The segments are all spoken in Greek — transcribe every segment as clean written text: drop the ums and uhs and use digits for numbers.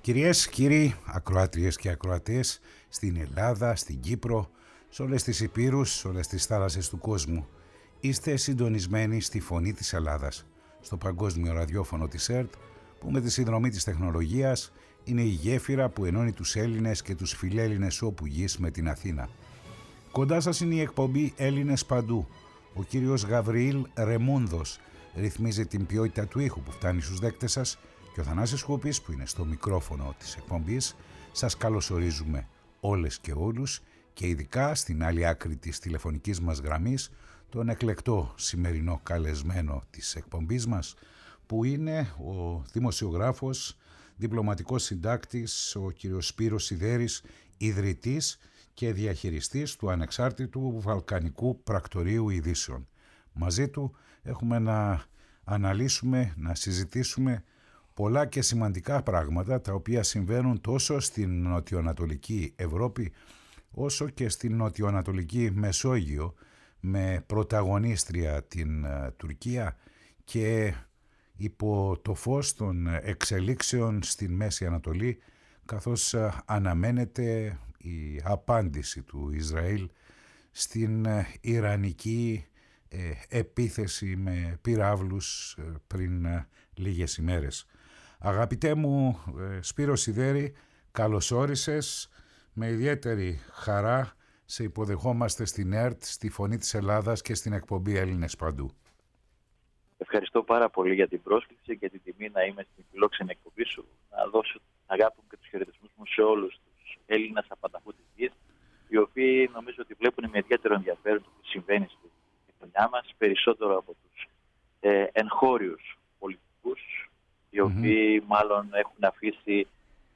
Κυρίες, κύριοι, ακροάτριες και ακροατές, στην Ελλάδα, στην Κύπρο, σε όλες τις υπήρους, σε όλες τις θάλασσες του κόσμου, είστε συντονισμένοι στη Φωνή της Ελλάδας, στο παγκόσμιο ραδιόφωνο της ΕΡΤ, που με τη συνδρομή της τεχνολογίας είναι η γέφυρα που ενώνει τους Έλληνες και τους φιλέλληνες όπου γης με την Αθήνα. Κοντά σας είναι η εκπομπή Έλληνες Παντού. Ο κύριος Γαβριήλ Ρεμούνδος ρυθμίζει την ποιότητα του ήχου που φτάνει στους δέκτες σας και ο Θανάσης Χούπης που είναι στο μικρόφωνο της εκπομπής. Σας καλωσορίζουμε όλες και όλους και ειδικά στην άλλη άκρη της τηλεφωνικής μας γραμμής τον εκλεκτό σημερινό καλεσμένο της εκπομπής μας που είναι ο δημοσιογράφος, διπλωματικός συντάκτης, ο κύριος Σπύρος Σιδέρης, ιδρυτής και διαχειριστής του ανεξάρτητου Βαλκανικού Πρακτορείου Ειδήσεων. Μαζί του έχουμε να αναλύσουμε, να συζητήσουμε πολλά και σημαντικά πράγματα τα οποία συμβαίνουν τόσο στην νοτιοανατολική Ευρώπη όσο και στην νοτιοανατολική Μεσόγειο με πρωταγωνίστρια την Τουρκία και υπό το φως των εξελίξεων στην Μέση Ανατολή καθώς αναμένεται η απάντηση του Ισραήλ στην ιρανική επίθεση με πυράβλους πριν λίγες ημέρες. Αγαπητέ μου Σπύρο Σιδέρη, καλώς όρισες. Με ιδιαίτερη χαρά σε υποδεχόμαστε στην ΕΡΤ, στη Φωνή της Ελλάδας και στην εκπομπή Έλληνες Παντού. Ευχαριστώ πάρα πολύ για την πρόσκληση και την τιμή να είμαι στην φιλόξενη εκπομπή σου. Να δώσω την αγάπη μου και τους χαιρετισμούς μου σε όλους τους Έλληνες απανταχού της γης, οι οποίοι νομίζω ότι βλέπουν με ιδιαίτερο ενδιαφέρον το τι συμβαίνει στη γειτονιά μας, περισσότερο από τους εγχώριους πολιτικούς, οι οποίοι μάλλον έχουν αφήσει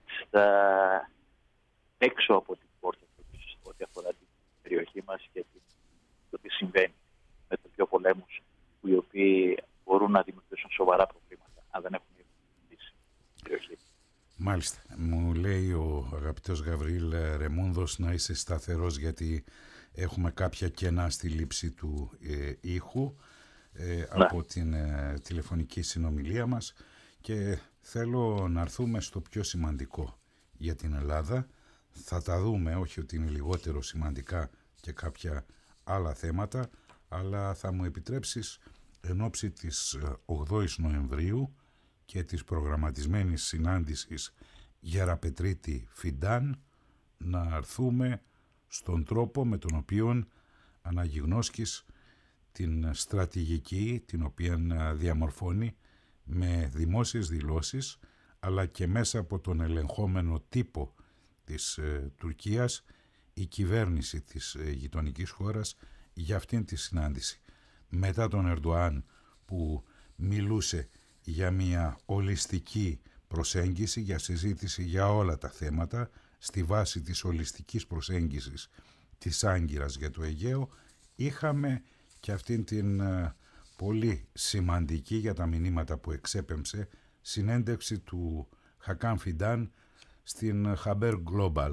έξω από την πόρτα τους ό,τι αφορά την περιοχή μας και το τι συμβαίνει με τους δύο πολέμους, οι οποίοι μπορούν να δημιουργήσουν σοβαρά προβλήματα αν δεν έχουν λύσει την περιοχή. Μάλιστα. Μου λέει ο αγαπητός Γαβριήλ Ρεμούνδος να είσαι σταθερός γιατί έχουμε κάποια κενά στη λήψη του ήχου από την τηλεφωνική συνομιλία μας και θέλω να έρθουμε στο πιο σημαντικό για την Ελλάδα. Θα τα δούμε, όχι ότι είναι λιγότερο σημαντικά και κάποια άλλα θέματα, αλλά θα μου επιτρέψεις εν ώψη της 8ης Νοεμβρίου και της προγραμματισμένης συνάντησης Γεραπετρίτη Φιντάν να έρθουμε στον τρόπο με τον οποίο αναγιγνώσκεις την στρατηγική την οποία διαμορφώνει με δημόσιες δηλώσεις αλλά και μέσα από τον ελεγχόμενο τύπο της Τουρκίας η κυβέρνηση της γειτονικής χώρας για αυτήν τη συνάντηση. Μετά τον Ερντοάν που μιλούσε για μια ολιστική προσέγγιση, για συζήτηση για όλα τα θέματα στη βάση της ολιστικής προσέγγισης της Άγκυρας για το Αιγαίο, είχαμε και αυτήν την πολύ σημαντική για τα μηνύματα που εξέπεμψε συνέντευξη του Χακάν Φιντάν στην Haber Global,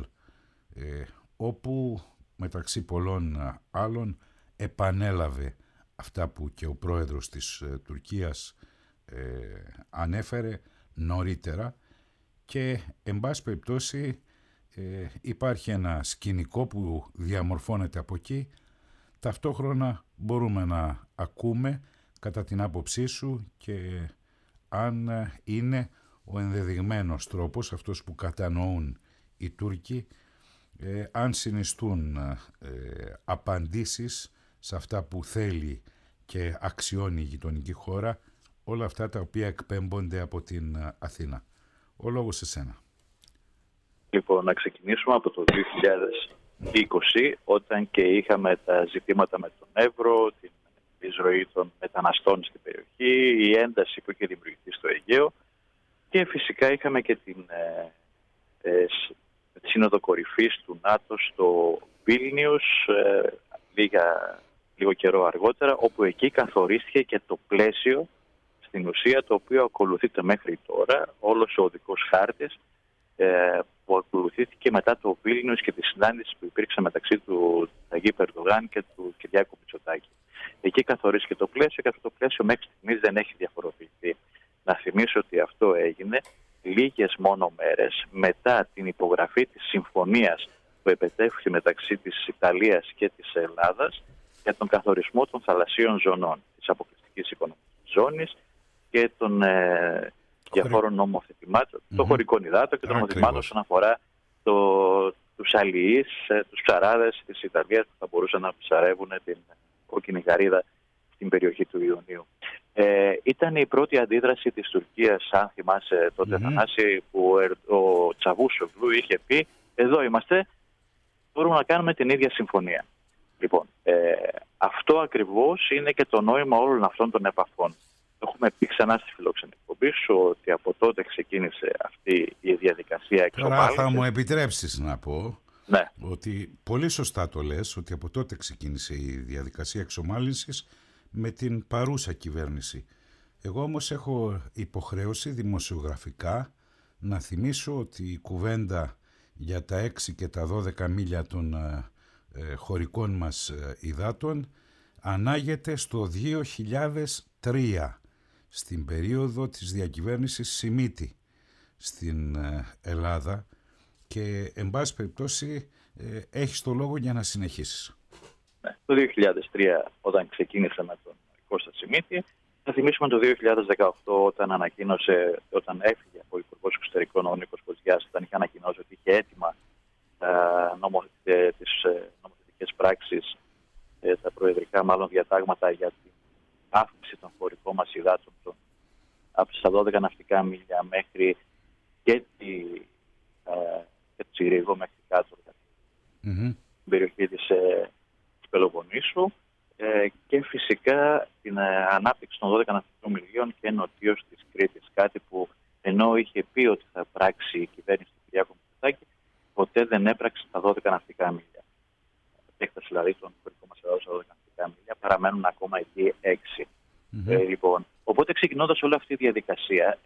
όπου μεταξύ πολλών άλλων επανέλαβε αυτά που και ο πρόεδρος της Τουρκίας ανέφερε νωρίτερα και εν πάση περιπτώσει υπάρχει ένα σκηνικό που διαμορφώνεται από εκεί. Ταυτόχρονα μπορούμε να ακούμε κατά την άποψή σου και αν είναι ο ενδεδειγμένος τρόπος, αυτός που κατανοούν οι Τούρκοι, αν συνιστούν απαντήσεις σε αυτά που θέλει και αξιώνει η γειτονική χώρα, όλα αυτά τα οποία εκπέμπονται από την Αθήνα. Ο λόγος σε σένα. Λοιπόν, να ξεκινήσουμε από το 2020, όταν και είχαμε τα ζητήματα με τον Εύρο, την εισρωή των μεταναστών στην περιοχή, η ένταση που είχε δημιουργηθεί στο Αιγαίο και φυσικά είχαμε και την σύνοδο κορυφής του ΝΑΤΟ στο Βίλνιους λίγο καιρό αργότερα, όπου εκεί καθορίστηκε και το πλαίσιο στην ουσία το οποίο ακολουθείται μέχρι τώρα, όλος ο οδικός χάρτης που ακολουθήθηκε μετά το Βίλνιους και τη συνάντηση που υπήρξε μεταξύ του Ταγίπ Ερντογάν και του Κυριάκου Μητσοτάκη. Εκεί καθορίστηκε το πλαίσιο και αυτό το πλαίσιο μέχρι στιγμής δεν έχει διαφοροποιηθεί. Να θυμίσω ότι αυτό έγινε λίγες μόνο μέρες μετά την υπογραφή της συμφωνίας που επετέφθη μεταξύ της Ιταλίας και της Ελλάδας για τον καθορισμό των θαλασσίων ζωνών, της αποκλειστικής οικονομικής ζώνης και των διαφόρων νομοθετημάτων, των χωρικών υδάτων και των νομοθετημάτων όσον αφορά τους αλληλείς, τους ψαράδες της Ιταλίας που θα μπορούσαν να ψαρεύουν την κόκκινη γαρίδα στην περιοχή του Ιωνίου. Ήταν η πρώτη αντίδραση της Τουρκίας, αν θυμάσαι τότε, Θανάση, που ο Τσαβούσογλου είχε πει «Εδώ είμαστε, μπορούμε να κάνουμε την ίδια συμφωνία». Λοιπόν, αυτό ακριβώς είναι και το νόημα όλων αυτών των επαφών. Έχουμε πει ξανά στη φιλόξενη εκπομπή σου ότι από τότε ξεκίνησε αυτή η διαδικασία εξομάλυνσης. Τώρα θα μου επιτρέψεις να πω, ναι, ότι πολύ σωστά το λες, ότι από τότε ξεκίνησε η διαδικασία εξομάλυνσης με την παρούσα κυβέρνηση. Εγώ όμως έχω υποχρέωση δημοσιογραφικά να θυμίσω ότι η κουβέντα για τα 6 και τα 12 μίλια των χωρικών μας υδάτων ανάγεται στο 2003, στην περίοδο της διακυβέρνησης Σιμίτη στην Ελλάδα, και εν πάση περιπτώσει έχεις το λόγο για να συνεχίσεις. Ναι, το 2003 όταν ξεκίνησε με τον Κώστα Σιμίτη, θα θυμίσουμε το 2018 όταν έφυγε από Υπουργός Εξωτερικών ο Νίκος Κοζιάς, όταν είχε ανακοινώσει ότι είχε έτοιμα τις νομοθετικές πράξεις, τα προεδρικά μάλλον διατάγματα για την αύξηση των χωρικών μας υδάτων από τις 12 ναυτικά μίλια μέχρι και το Τσιρίγο μέχρι κάτω, την περιοχή της Πελοποννήσου, και φυσικά την ανάπτυξη των 12 ναυτικών μιλίων και νοτίως της Κρήτης. Κάτι που ενώ είχε πει ότι θα πράξει η κυβέρνηση του Κυριάκου Μητσοτάκη, ποτέ δεν έπραξε τα 12 ναυτικά μίλια. Έκταση δηλαδή των χωρικών μας υδάτων στα 12 ναυτικά μίλια, παραμένουν ακόμα εκεί 6. Λοιπόν, οπότε ξεκινώντας όλη αυτή η διαδικασία,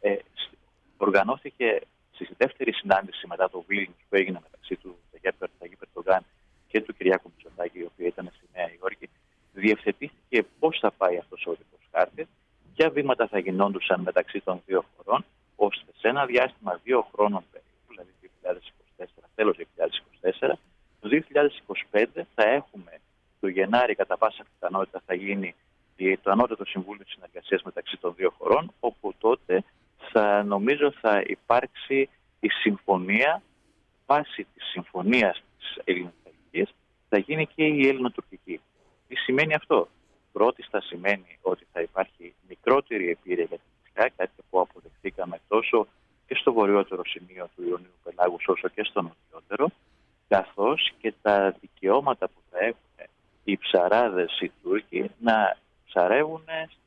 οργανώθηκε στη δεύτερη συνάντηση μετά το Βίλνιους που έγινε μεταξύ του Ταγίπ Ερντογάν και του Κυριάκου Μητσοτάκη, η οποία ήταν στη Νέα Υόρκη, διευθετήθηκε πώς θα πάει αυτός ο οδικός χάρτης, ποια βήματα θα γινόντουσαν μεταξύ των δύο χωρών, ώστε σε ένα διάστημα 2 χρόνων περίπου, δηλαδή 2024, τέλος 2024, το 2025 θα έχουμε το Γενάρη, κατά πάσα πιθανότητα θα γίνει το Ανώτατο Συμβούλιο Συνεργασίας μεταξύ των δύο χωρών, όπου τότε νομίζω θα υπάρξει η συμφωνία, βάσει της συμφωνίας της ελληνοτουρκικής, θα γίνει και η ελληνοτουρκική. Τι σημαίνει αυτό? Πρώτιστα σημαίνει ότι θα υπάρχει μικρότερη επίρρεια για την νησιά, κάτι που αποδεχθήκαμε τόσο και στο βορειότερο σημείο του Ιωνίου Πελάγους όσο και στο νοτιότερο, καθώς και τα δικαιώματα που θα έχουν οι ψαράδες οι Τούρκοι να ψαρεύουν,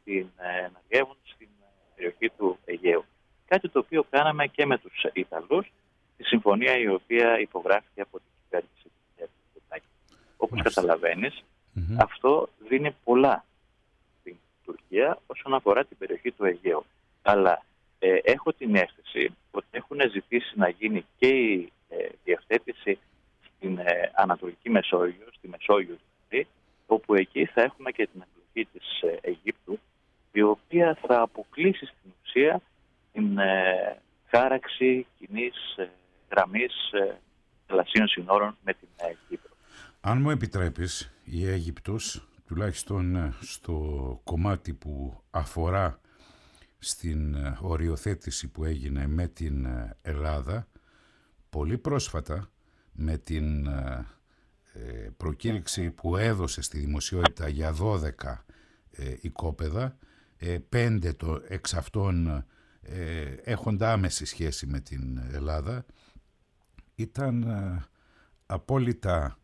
να γεύουν στην περιοχή του Αιγαίου. Κάτι το οποίο κάναμε και με τους Ιταλούς, τη συμφωνία η οποία υπογράφηκε από την κυβέρνηση του Μητσοτάκη. Όπως καταλαβαίνεις, αυτό δίνει πολλά στην Τουρκία όσον αφορά την περιοχή του Αιγαίου. Αλλά έχω την αίσθηση ότι έχουν ζητήσει να γίνει και η διευθέτηση στην Ανατολική Μεσόγειο, στη Μεσόγειο δηλαδή, όπου εκεί θα έχουμε και την εμπλοκή της Αιγύπτου, η οποία θα αποκλείσει στην ουσία την χάραξη κοινής γραμμής θαλασσίων συνόρων με την Κύπρο. Αν μου επιτρέπεις, η Αίγυπτος, τουλάχιστον στο κομμάτι που αφορά στην οριοθέτηση που έγινε με την Ελλάδα, πολύ πρόσφατα με την προκήρυξη που έδωσε στη δημοσιότητα για 12 οικόπεδα, 5 εξ αυτών έχοντα άμεση σχέση με την Ελλάδα, ήταν απόλυτα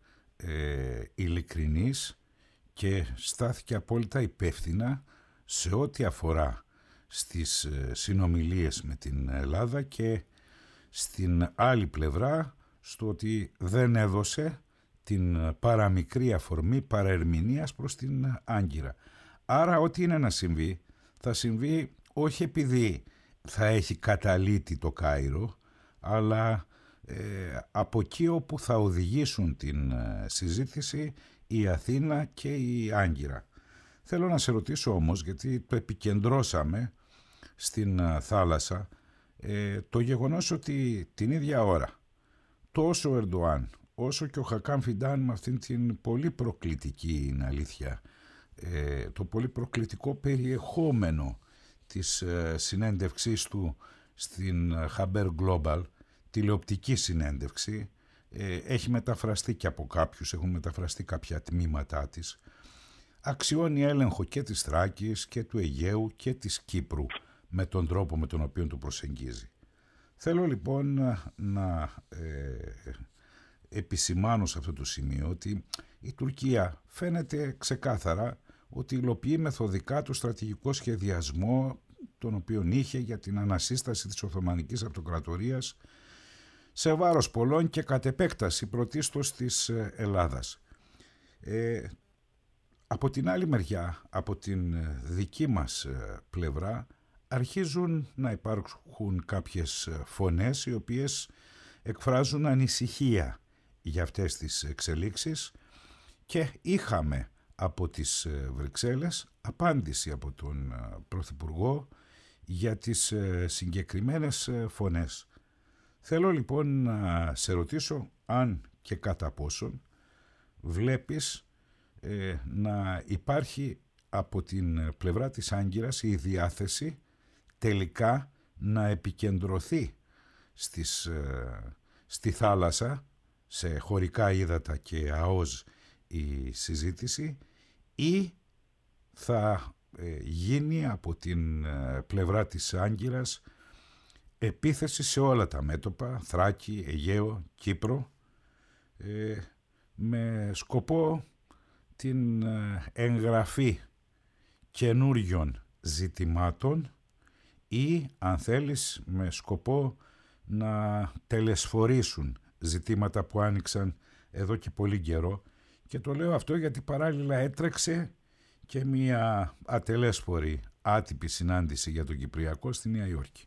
ειλικρινής και στάθηκε απόλυτα υπεύθυνα σε ό,τι αφορά στις συνομιλίες με την Ελλάδα και στην άλλη πλευρά στο ότι δεν έδωσε την παραμικρή αφορμή παραερμηνίας προς την Άγκυρα. Άρα ό,τι είναι να συμβεί, θα συμβεί όχι επειδή θα έχει καταλύτει το Κάιρο, αλλά από εκεί όπου θα οδηγήσουν την συζήτηση η Αθήνα και η Άγκυρα. Θέλω να σε ρωτήσω όμως, γιατί το επικεντρώσαμε στην θάλασσα, το γεγονός ότι την ίδια ώρα τόσο ο Ερντοάν όσο και ο Χακάν Φιντάν με αυτήν την πολύ προκλητική, είναι αλήθεια, το πολύ προκλητικό περιεχόμενο της συνέντευξής του στην Haber Global, τηλεοπτική συνέντευξη, έχει μεταφραστεί και από κάποιους, έχουν μεταφραστεί κάποια τμήματά της, αξιώνει έλεγχο και της Θράκης και του Αιγαίου και της Κύπρου με τον τρόπο με τον οποίο το προσεγγίζει. Θέλω λοιπόν να επισημάνω σε αυτό το σημείο ότι η Τουρκία φαίνεται ξεκάθαρα ότι υλοποιεί μεθοδικά το στρατηγικό σχεδιασμό τον οποίο είχε για την ανασύσταση της Οθωμανικής Αυτοκρατορίας σε βάρος πολλών και κατ' επέκταση πρωτίστως της Ελλάδας. Από την άλλη μεριά, από την δική μας πλευρά, αρχίζουν να υπάρχουν κάποιες φωνές οι οποίες εκφράζουν ανησυχία για αυτές τις εξελίξεις και είχαμε από τις Βρυξέλλες απάντηση από τον Πρωθυπουργό για τις συγκεκριμένες φωνές. Θέλω λοιπόν να σε ρωτήσω αν και κατά πόσον βλέπεις να υπάρχει από την πλευρά της Άγκυρας η διάθεση τελικά να επικεντρωθεί στη θάλασσα, σε χωρικά ύδατα και ΑΟΣ η συζήτηση, ή θα γίνει από την πλευρά της Άγκυρας επίθεση σε όλα τα μέτωπα, Θράκη, Αιγαίο, Κύπρο, με σκοπό την εγγραφή καινούριων ζητημάτων ή, αν θέλεις, με σκοπό να τελεσφορήσουν ζητήματα που άνοιξαν εδώ και πολύ καιρό. Και το λέω αυτό γιατί παράλληλα έτρεξε και μια ατελέσφορη άτυπη συνάντηση για τον Κυπριακό στη Νέα Υόρκη.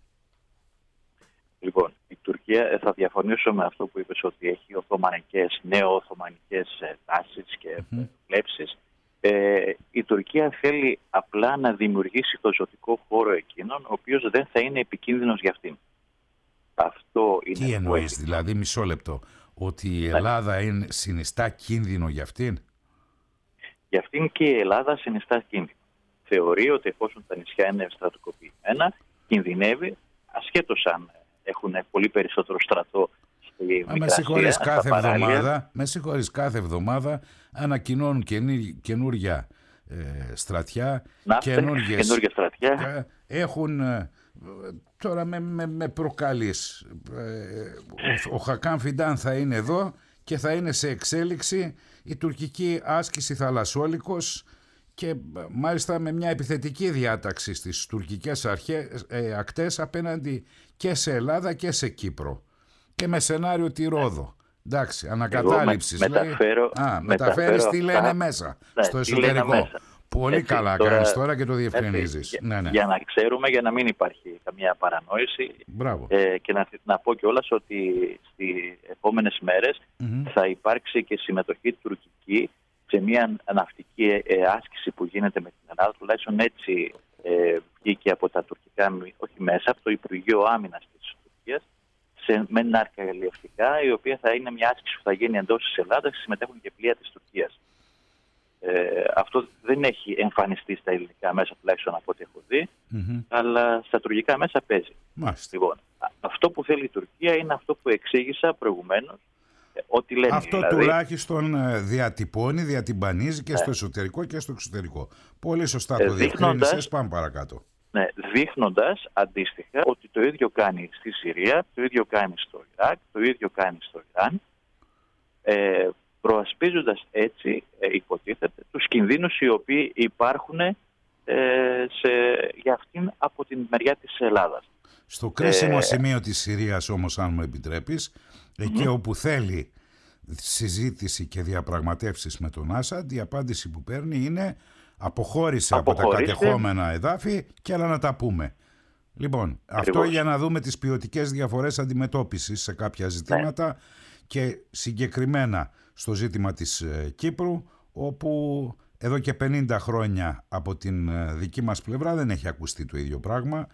Λοιπόν, η Τουρκία, θα διαφωνήσω με αυτό που είπες, ότι έχει νέο-οθωμανικές τάσεις και βλέψεις. Η Τουρκία θέλει απλά να δημιουργήσει το ζωτικό χώρο εκείνον, ο οποίος δεν θα είναι επικίνδυνος για αυτήν. Αυτό είναι. Τι εννοείς, δηλαδή, μισό λεπτό, ότι η Ελλάδα συνιστά κίνδυνο για αυτήν? Για αυτήν και η Ελλάδα συνιστά κίνδυνο. Θεωρεί ότι εφόσον τα νησιά είναι στρατοκοποιημένα, κινδυνεύει, ασχέτως αν έχουν πολύ περισσότερο στρατό στη Μικρασία. Με συγχωρείς, κάθε εβδομάδα ανακοινώνουν καινούρια στρατιά, καινούργια στρατιά. Έχουν τώρα με προκαλείς. Ο Χακάν Φιντάν θα είναι εδώ και θα είναι σε εξέλιξη η τουρκική άσκηση θαλασσόλικος, και μάλιστα με μια επιθετική διάταξη στις τουρκικές ακτές απέναντι και σε Ελλάδα και σε Κύπρο, και με σενάριο τη Ρόδο. Εντάξει, ανακατάληψης μεταφέρεις τι λένε μέσα, στο εσωτερικό. Πολύ καλά κάνεις τώρα και το διευκρινίζεις. Για να ξέρουμε, για να μην υπάρχει καμία παρανόηση. Και να πω κιόλας ότι στις επόμενες μέρες θα υπάρξει και συμμετοχή τουρκική σε μια ναυτική άσκηση που γίνεται με την Ελλάδα. Τουλάχιστον έτσι βγήκε από τα τουρκικά, όχι μέσα, από το Υπουργείο Άμυνας της Τουρκίας, με ναρκαλιευτικά, η οποία θα είναι μια άσκηση που θα γίνει εντός της Ελλάδας, συμμετέχουν και πλοία της Τουρκίας. Αυτό δεν έχει εμφανιστεί στα ελληνικά μέσα, τουλάχιστον από ό,τι έχω δει, αλλά στα τουρκικά μέσα παίζει. Λοιπόν, αυτό που θέλει η Τουρκία είναι αυτό που εξήγησα προηγουμένως. Ό,τι λένε, αυτό δηλαδή, τουλάχιστον διατυπώνει, διατυμπανίζει και στο εσωτερικό και στο εξωτερικό. Πολύ σωστά το διευκρίνησες. Πάμε παρακάτω. Ναι, δείχνοντας αντίστοιχα ότι το ίδιο κάνει στη Συρία, το ίδιο κάνει στο Ιράκ, το ίδιο κάνει στο Ιράν, προασπίζοντας έτσι, υποτίθεται, τους κινδύνους οι οποίοι υπάρχουν για αυτήν από την μεριά της Ελλάδας. Στο κρίσιμο σημείο της Συρίας όμως, αν μου επιτρέπεις, εκεί όπου θέλει συζήτηση και διαπραγματεύσεις με τον Άσαντ, η απάντηση που παίρνει είναι αποχώρησε από τα κατεχόμενα εδάφη και άλλα να τα πούμε. Λοιπόν, αυτό για να δούμε τις ποιοτικές διαφορές αντιμετώπισης σε κάποια ζητήματα, και συγκεκριμένα στο ζήτημα της Κύπρου, όπου εδώ και 50 χρόνια από την δική μας πλευρά δεν έχει ακουστεί το ίδιο πράγμα,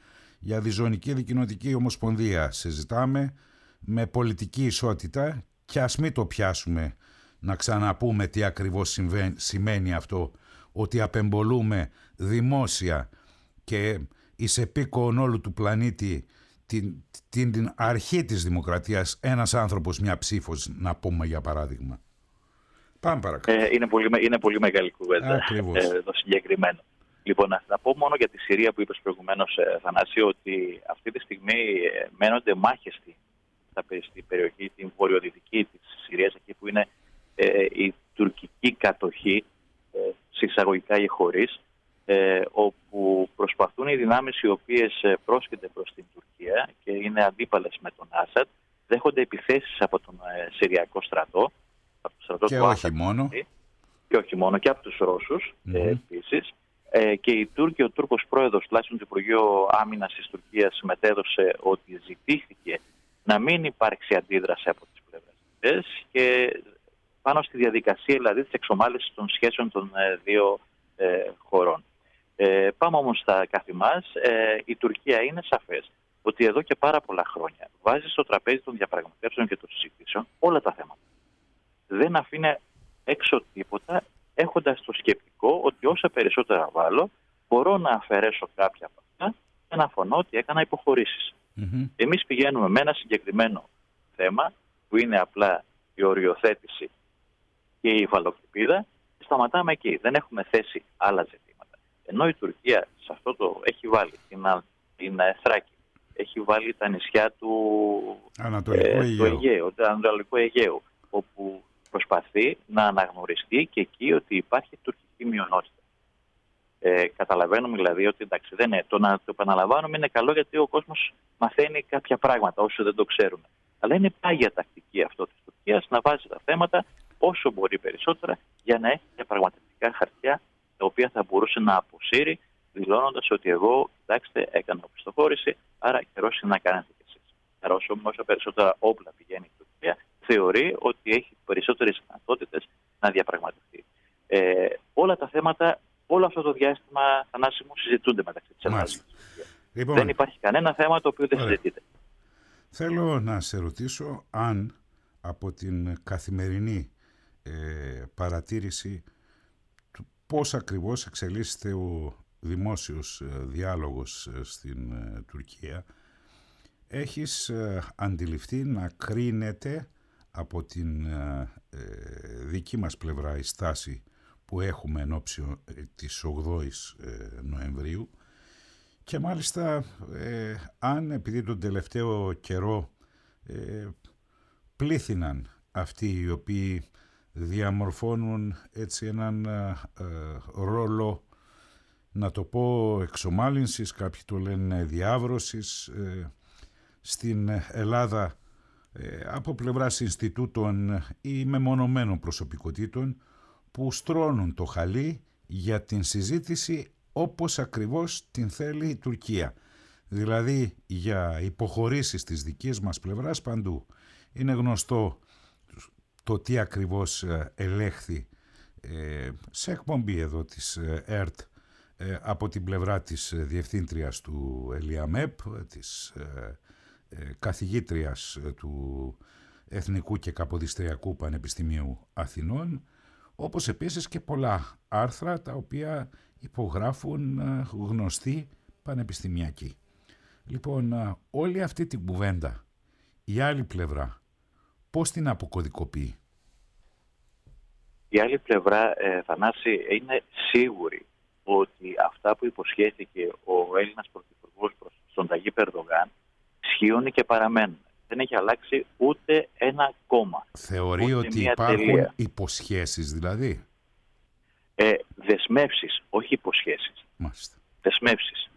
για διζωνική δικοινοτική ομοσπονδία συζητάμε, με πολιτική ισότητα, και ας μην το πιάσουμε να ξαναπούμε τι ακριβώς σημαίνει αυτό, ότι απεμπολούμε δημόσια και εις επίκον όλου του πλανήτη την αρχή της δημοκρατίας, ένας άνθρωπος, μια ψήφος, να πούμε για παράδειγμα. Πάμε παρακάτω. Είναι πολύ μεγάλη κουβέντα το συγκεκριμένο. Λοιπόν, να πω μόνο για τη Συρία που είπες προηγουμένως, Θανάση, ότι αυτή τη στιγμή μένονται μάχες στην περιοχή, την βορειοδυτική της Συρίας, εκεί που είναι η τουρκική κατοχή, συσσαγωγικά ή χωρίς, όπου προσπαθούν οι δυνάμεις οι οποίες πρόσκειται προς την Τουρκία και είναι αντίπαλες με τον Άσαντ, δέχονται επιθέσεις από τον Συριακό στρατό, από το στρατό και του όχι Άσαντ, μόνο. και όχι μόνο, και από τους Ρώσους επίσης. Και οι Τούρκοι, ο Τούρκος πρόεδρος, τουλάχιστον του Υπουργείου Άμυνας της Τουρκίας, μετέδωσε ότι ζητήθηκε να μην υπάρξει αντίδραση από τις πλευρές αυτές και πάνω στη διαδικασία δηλαδή της εξομάλυνσης των σχέσεων των δύο χωρών. Πάμε όμως στα καθημάς. Η Τουρκία είναι σαφές ότι εδώ και πάρα πολλά χρόνια βάζει στο τραπέζι των διαπραγματεύσεων και των συζητήσεων όλα τα θέματα. Δεν αφήνει έξω τίποτα, έχοντας το σκεπτικό ότι όσα περισσότερα βάλω, μπορώ να αφαιρέσω κάποια από αυτά και να φωνώ ότι έκανα υποχωρήσεις. Εμείς πηγαίνουμε με ένα συγκεκριμένο θέμα, που είναι απλά η οριοθέτηση και η υφαλοκρηπίδα, και σταματάμε εκεί. Δεν έχουμε θέσει άλλα ζητήματα. Ενώ η Τουρκία σε αυτό το έχει βάλει την Θράκη, έχει βάλει τα νησιά του Ανατολικού Αιγαίου, όπου προσπαθεί να αναγνωριστεί και εκεί ότι υπάρχει τουρκική μειονότητα. Καταλαβαίνουμε δηλαδή ότι εντάξει, το να το επαναλαμβάνουμε είναι καλό, γιατί ο κόσμος μαθαίνει κάποια πράγματα όσο δεν το ξέρουμε. Αλλά είναι πάγια τακτική αυτό της Τουρκίας να βάζει τα θέματα όσο μπορεί περισσότερα για να έχει διαπραγματευτικά χαρτιά τα οποία θα μπορούσε να αποσύρει, δηλώνοντας ότι εγώ, κοιτάξτε, έκανα οπισθοχώρηση, άρα καιρός είναι να κάνετε κι εσείς. Άρα όσο περισσότερα όπλα πηγαίνει η Τουρκία, θεωρεί ότι έχει περισσότερες δυνατότητες να διαπραγματευτεί. Όλα τα θέματα, όλο αυτό το διάστημα, Θανάση μου, συζητούνται μεταξύ της Ελλάδας και της Τουρκίας. Λοιπόν, δεν υπάρχει κανένα θέμα το οποίο δεν συζητείται. Θέλω να σε ρωτήσω αν από την καθημερινή παρατήρηση του πώς ακριβώς εξελίσσεται ο δημόσιος διάλογος στην Τουρκία, έχεις αντιληφθεί να κρίνεται από την δική μας πλευρά η στάση που έχουμε εν ώψη της 8ης Νοεμβρίου, και μάλιστα αν επειδή τον τελευταίο καιρό πλήθυναν αυτοί οι οποίοι διαμορφώνουν έτσι έναν ρόλο, να το πω, εξομάλυνσης, κάποιοι το λένε διάβρωσης, στην Ελλάδα από πλευράς Ινστιτούτων ή μεμονωμένων προσωπικότητων που στρώνουν το χαλί για την συζήτηση όπως ακριβώς την θέλει η Τουρκία. Δηλαδή για υποχωρήσεις της δικής μας πλευράς παντού. Είναι γνωστό το τι ακριβώς ελέγχθη σε εκπομπή εδώ της ΕΡΤ από την πλευρά της διευθύντριας του ΕΛΙΑΜΕΠ, της καθηγήτριας του Εθνικού και Καποδιστριακού Πανεπιστημίου Αθηνών, όπως επίσης και πολλά άρθρα τα οποία υπογράφουν γνωστοί πανεπιστημιακοί. Λοιπόν, όλη αυτή την κουβέντα, η άλλη πλευρά, πώς την αποκωδικοποιεί? Η άλλη πλευρά, Θανάση, είναι σίγουρη ότι αυτά που υποσχέθηκε ο Έλληνας Πρωθυπουργός στον Ταγίπ Ερντογάν ισχύουν και παραμένουν. Δεν έχει αλλάξει ούτε ένα κόμμα. Θεωρεί ότι υπάρχουν υποσχέσεις δηλαδή? Δεσμεύσεις, όχι υποσχέσεις. Μάλιστα. Δεσμεύσεις.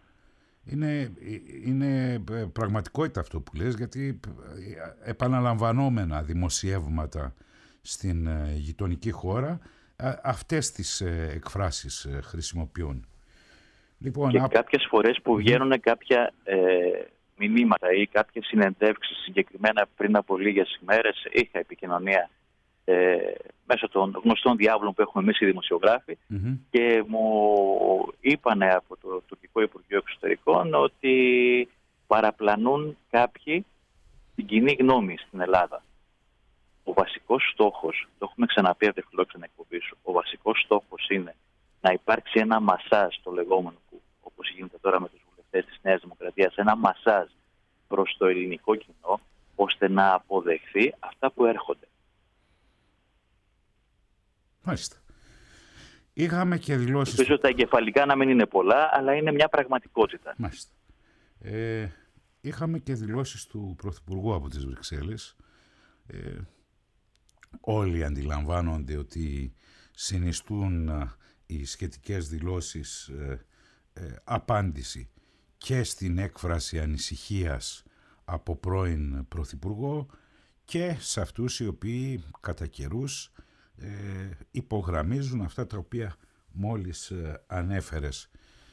Είναι πραγματικότητα αυτό που λες, γιατί επαναλαμβανόμενα δημοσιεύματα στην γειτονική χώρα αυτές τις εκφράσεις χρησιμοποιούν. Λοιπόν, και κάποιες φορές που βγαίνουν κάποια μηνύματα ή κάποιες συνεντεύξεις, συγκεκριμένα πριν από λίγες ημέρες είχα επικοινωνία μέσω των γνωστών διάβλων που έχουμε εμείς οι δημοσιογράφοι, και μου είπανε από το Τουρκικό Υπουργείο Εξωτερικών ότι παραπλανούν κάποιοι την κοινή γνώμη στην Ελλάδα. Ο βασικός στόχος, το έχουμε ξαναπεί από τη φιλόξενη εκπομπή σου, ο βασικός στόχος είναι να υπάρξει ένα μασάζ, το λεγόμενο, που όπως γίνεται τώρα με τους βουλευτές της Νέας Δημοκρατίας, ένα μασάζ προς το ελληνικό κοινό, ώστε να αποδεχθεί αυτά που έρχονται. Μάλιστα. Είχαμε και δηλώσεις... Ελπίζω τα εγκεφαλικά να μην είναι πολλά, αλλά είναι μια πραγματικότητα. Μάλιστα. Είχαμε και δηλώσεις του Πρωθυπουργού από τις Βρυξέλλες. Όλοι αντιλαμβάνονται ότι συνιστούν οι σχετικές δηλώσεις απάντηση και στην έκφραση ανησυχίας από πρώην Πρωθυπουργό και σε αυτούς οι οποίοι κατά καιρούς υπογραμμίζουν αυτά τα οποία μόλις ανέφερες.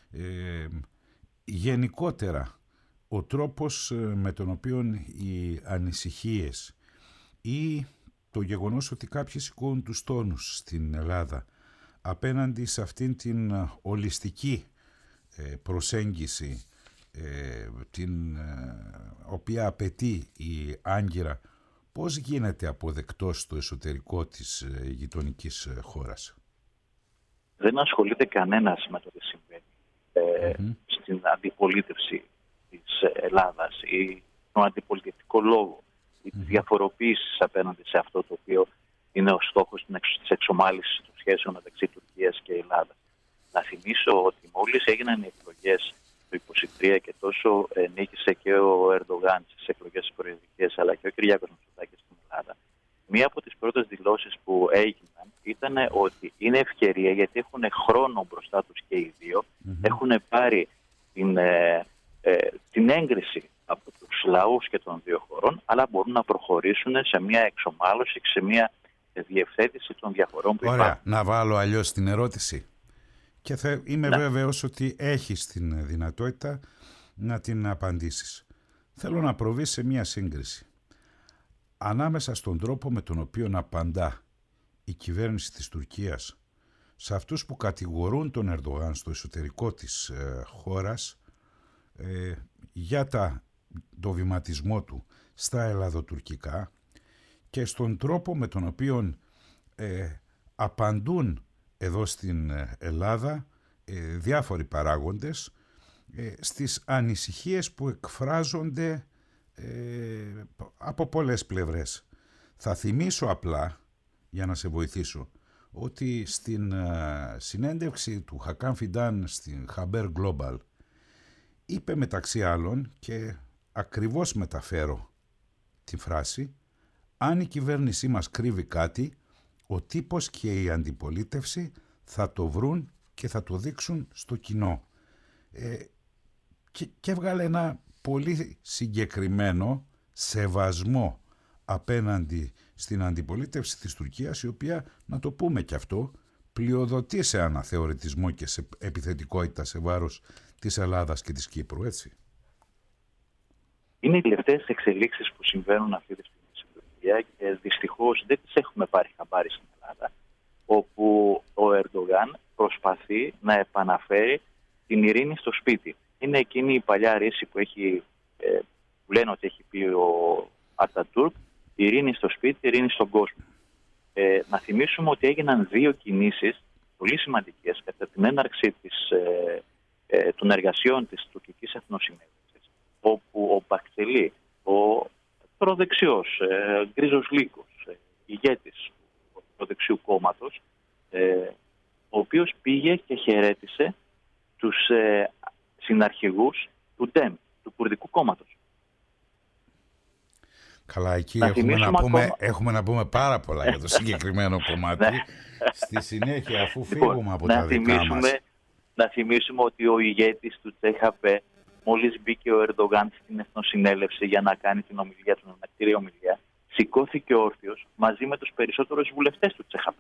Γενικότερα, ο τρόπος με τον οποίο οι ανησυχίες ή το γεγονός ότι κάποιοι σηκώνουν τους τόνους στην Ελλάδα απέναντι σε αυτήν την ολιστική προσέγγιση την οποία απαιτεί η Άγκυρα, πώς γίνεται αποδεκτός στο εσωτερικό της γειτονικής χώρας? Δεν ασχολείται κανένας με το τι συμβαίνει στην αντιπολίτευση της Ελλάδας ή τον αντιπολιτευτικό λόγο ή τις διαφοροποίησεις απέναντι σε αυτό το οποίο είναι ο στόχος της εξομάλυσης των σχέσεων μεταξύ Τουρκίας και Ελλάδας. Να θυμίσω ότι μόλις έγιναν οι εκλογές το 2023 και τόσο νίκησε και ο Ερντογάν στις εκλογές προεδρικές, αλλά και ο Κυριάκος Μητσοτάκης στην Ελλάδα, μία από τις πρώτες δηλώσεις που έγιναν ήταν ότι είναι ευκαιρία, γιατί έχουν χρόνο μπροστά τους και οι δύο, έχουν πάρει την έγκριση από τους λαούς και των δύο χωρών, αλλά μπορούν να προχωρήσουν σε μια εξομάλωση, σε μια διευθέτηση των διαφορών που υπάρχουν. Ωραία, να βάλω αλλιώς την ερώτηση. Και είμαι βέβαιος ότι έχεις την δυνατότητα να την απαντήσεις. Θέλω να προβείς σε μια σύγκριση ανάμεσα στον τρόπο με τον οποίο απαντά η κυβέρνηση της Τουρκίας σε αυτούς που κατηγορούν τον Ερντογάν στο εσωτερικό της χώρας για το βηματισμό του στα ελλαδοτουρκικά και στον τρόπο με τον οποίο απαντούν εδώ στην Ελλάδα διάφοροι παράγοντες στις ανησυχίες που εκφράζονται από πολλές πλευρές. Θα θυμίσω απλά, για να σε βοηθήσω, ότι στην συνέντευξη του Χακάν Φιντάν στην Haber Global είπε μεταξύ άλλων, και ακριβώς μεταφέρω την φράση, «Αν η κυβέρνησή μας κρύβει κάτι, ο τύπος και η αντιπολίτευση θα το βρουν και θα το δείξουν στο κοινό». Και έβγαλε ένα πολύ συγκεκριμένο σεβασμό απέναντι στην αντιπολίτευση της Τουρκίας, η οποία, να το πούμε και αυτό, πλειοδοτεί σε αναθεωρητισμό και σε επιθετικότητα σε βάρος της Ελλάδας και της Κύπρου, έτσι. Είναι οι τελευταίες εξελίξεις που συμβαίνουν αυτή τη στιγμή στην Τουρκία και δυστυχώς δεν τις έχουμε πάρει χαμπάρι στην Ελλάδα, όπου ο Ερντογάν προσπαθεί να επαναφέρει την ειρήνη στο σπίτι. Είναι εκείνη η παλιά ρίση που λένε ότι έχει πει ο Ατατούρκ, ειρήνη στο σπίτι, ειρήνη στον κόσμο. Να θυμίσουμε ότι έγιναν δύο κινήσεις πολύ σημαντικές κατά την έναρξη των εργασιών της τουρκικής εθνοσυνέλευσης, όπου ο Μπακτελή, ο προδεξιός, γκρίζος λύκος, ηγέτης του προδεξιού κόμματος, ο οποίος πήγε και χαιρέτησε τους συναρχηγούς του ΔΕΜ, του Κουρδικού κόμματος. Καλά, εκεί έχουμε να πούμε πάρα πολλά για το συγκεκριμένο κομμάτι. Στη συνέχεια, αφού φύγουμε από τα δικά μας. Να θυμίσουμε ότι ο ηγέτης του ΤΣΧΠ, μόλις μπήκε ο Ερντογάν στην Εθνοσυνέλευση για να κάνει την ομιλία του, την ακτήρια ομιλία, σηκώθηκε όρθιος μαζί με τους περισσότερους βουλευτές του ΤΣΧΠ.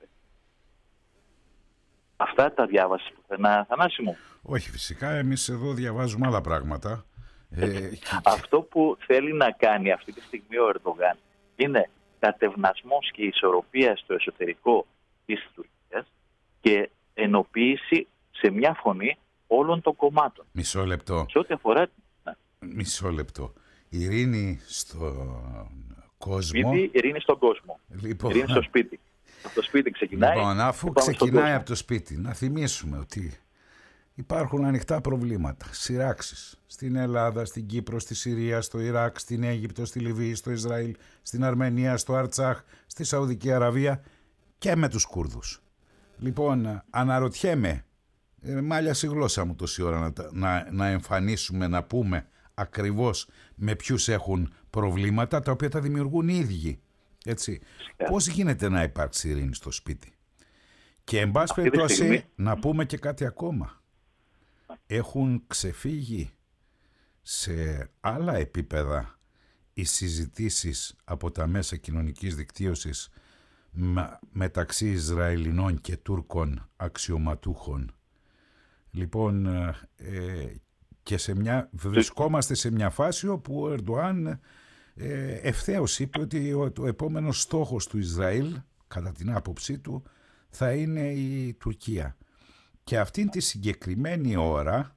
Αυτά τα διάβασες πουθενά, Θανάση μου? Όχι, φυσικά, εμείς εδώ διαβάζουμε άλλα πράγματα. Αυτό που θέλει να κάνει αυτή τη στιγμή ο Ερντογάν είναι κατευνασμός και ισορροπία στο εσωτερικό της Τουρκίας και ενοποίηση σε μια φωνή όλων των κομμάτων. Μισό λεπτό. Σε ό,τι αφορά... Μισό λεπτό. Ειρήνη στον κόσμο. Σπίτι, ειρήνη στον κόσμο. Λοιπόν, ειρήνη στο σπίτι. Από το σπίτι ξεκινάει. Λοιπόν, αφού ξεκινάει από το σπίτι, να θυμίσουμε ότι υπάρχουν ανοιχτά προβλήματα, σειράξεις στην Ελλάδα, στην Κύπρο, στη Συρία, στο Ιράκ, στην Αίγυπτο, στη Λιβύη, στο Ισραήλ, στην Αρμενία, στο Αρτσάχ, στη Σαουδική Αραβία και με τους Κούρδους. Λοιπόν, αναρωτιέμαι, μάλιασε η γλώσσα μου τόση ώρα να εμφανίσουμε, να πούμε ακριβώς με ποιους έχουν προβλήματα, τα οποία τα δημιουργούν οι ίδιοι. Έτσι. Πώς γίνεται να υπάρξει ειρήνη στο σπίτι? Και εν πάση περιπτώσει να πούμε και κάτι ακόμα. Έχουν ξεφύγει σε άλλα επίπεδα οι συζητήσεις από τα μέσα κοινωνικής δικτύωσης μεταξύ Ισραηλινών και Τούρκων αξιωματούχων. Λοιπόν, και βρισκόμαστε σε μια φάση όπου ο Ερντοάν ευθέως είπε ότι ο επόμενος στόχος του Ισραήλ, κατά την άποψή του, θα είναι η Τουρκία. Και αυτήν τη συγκεκριμένη ώρα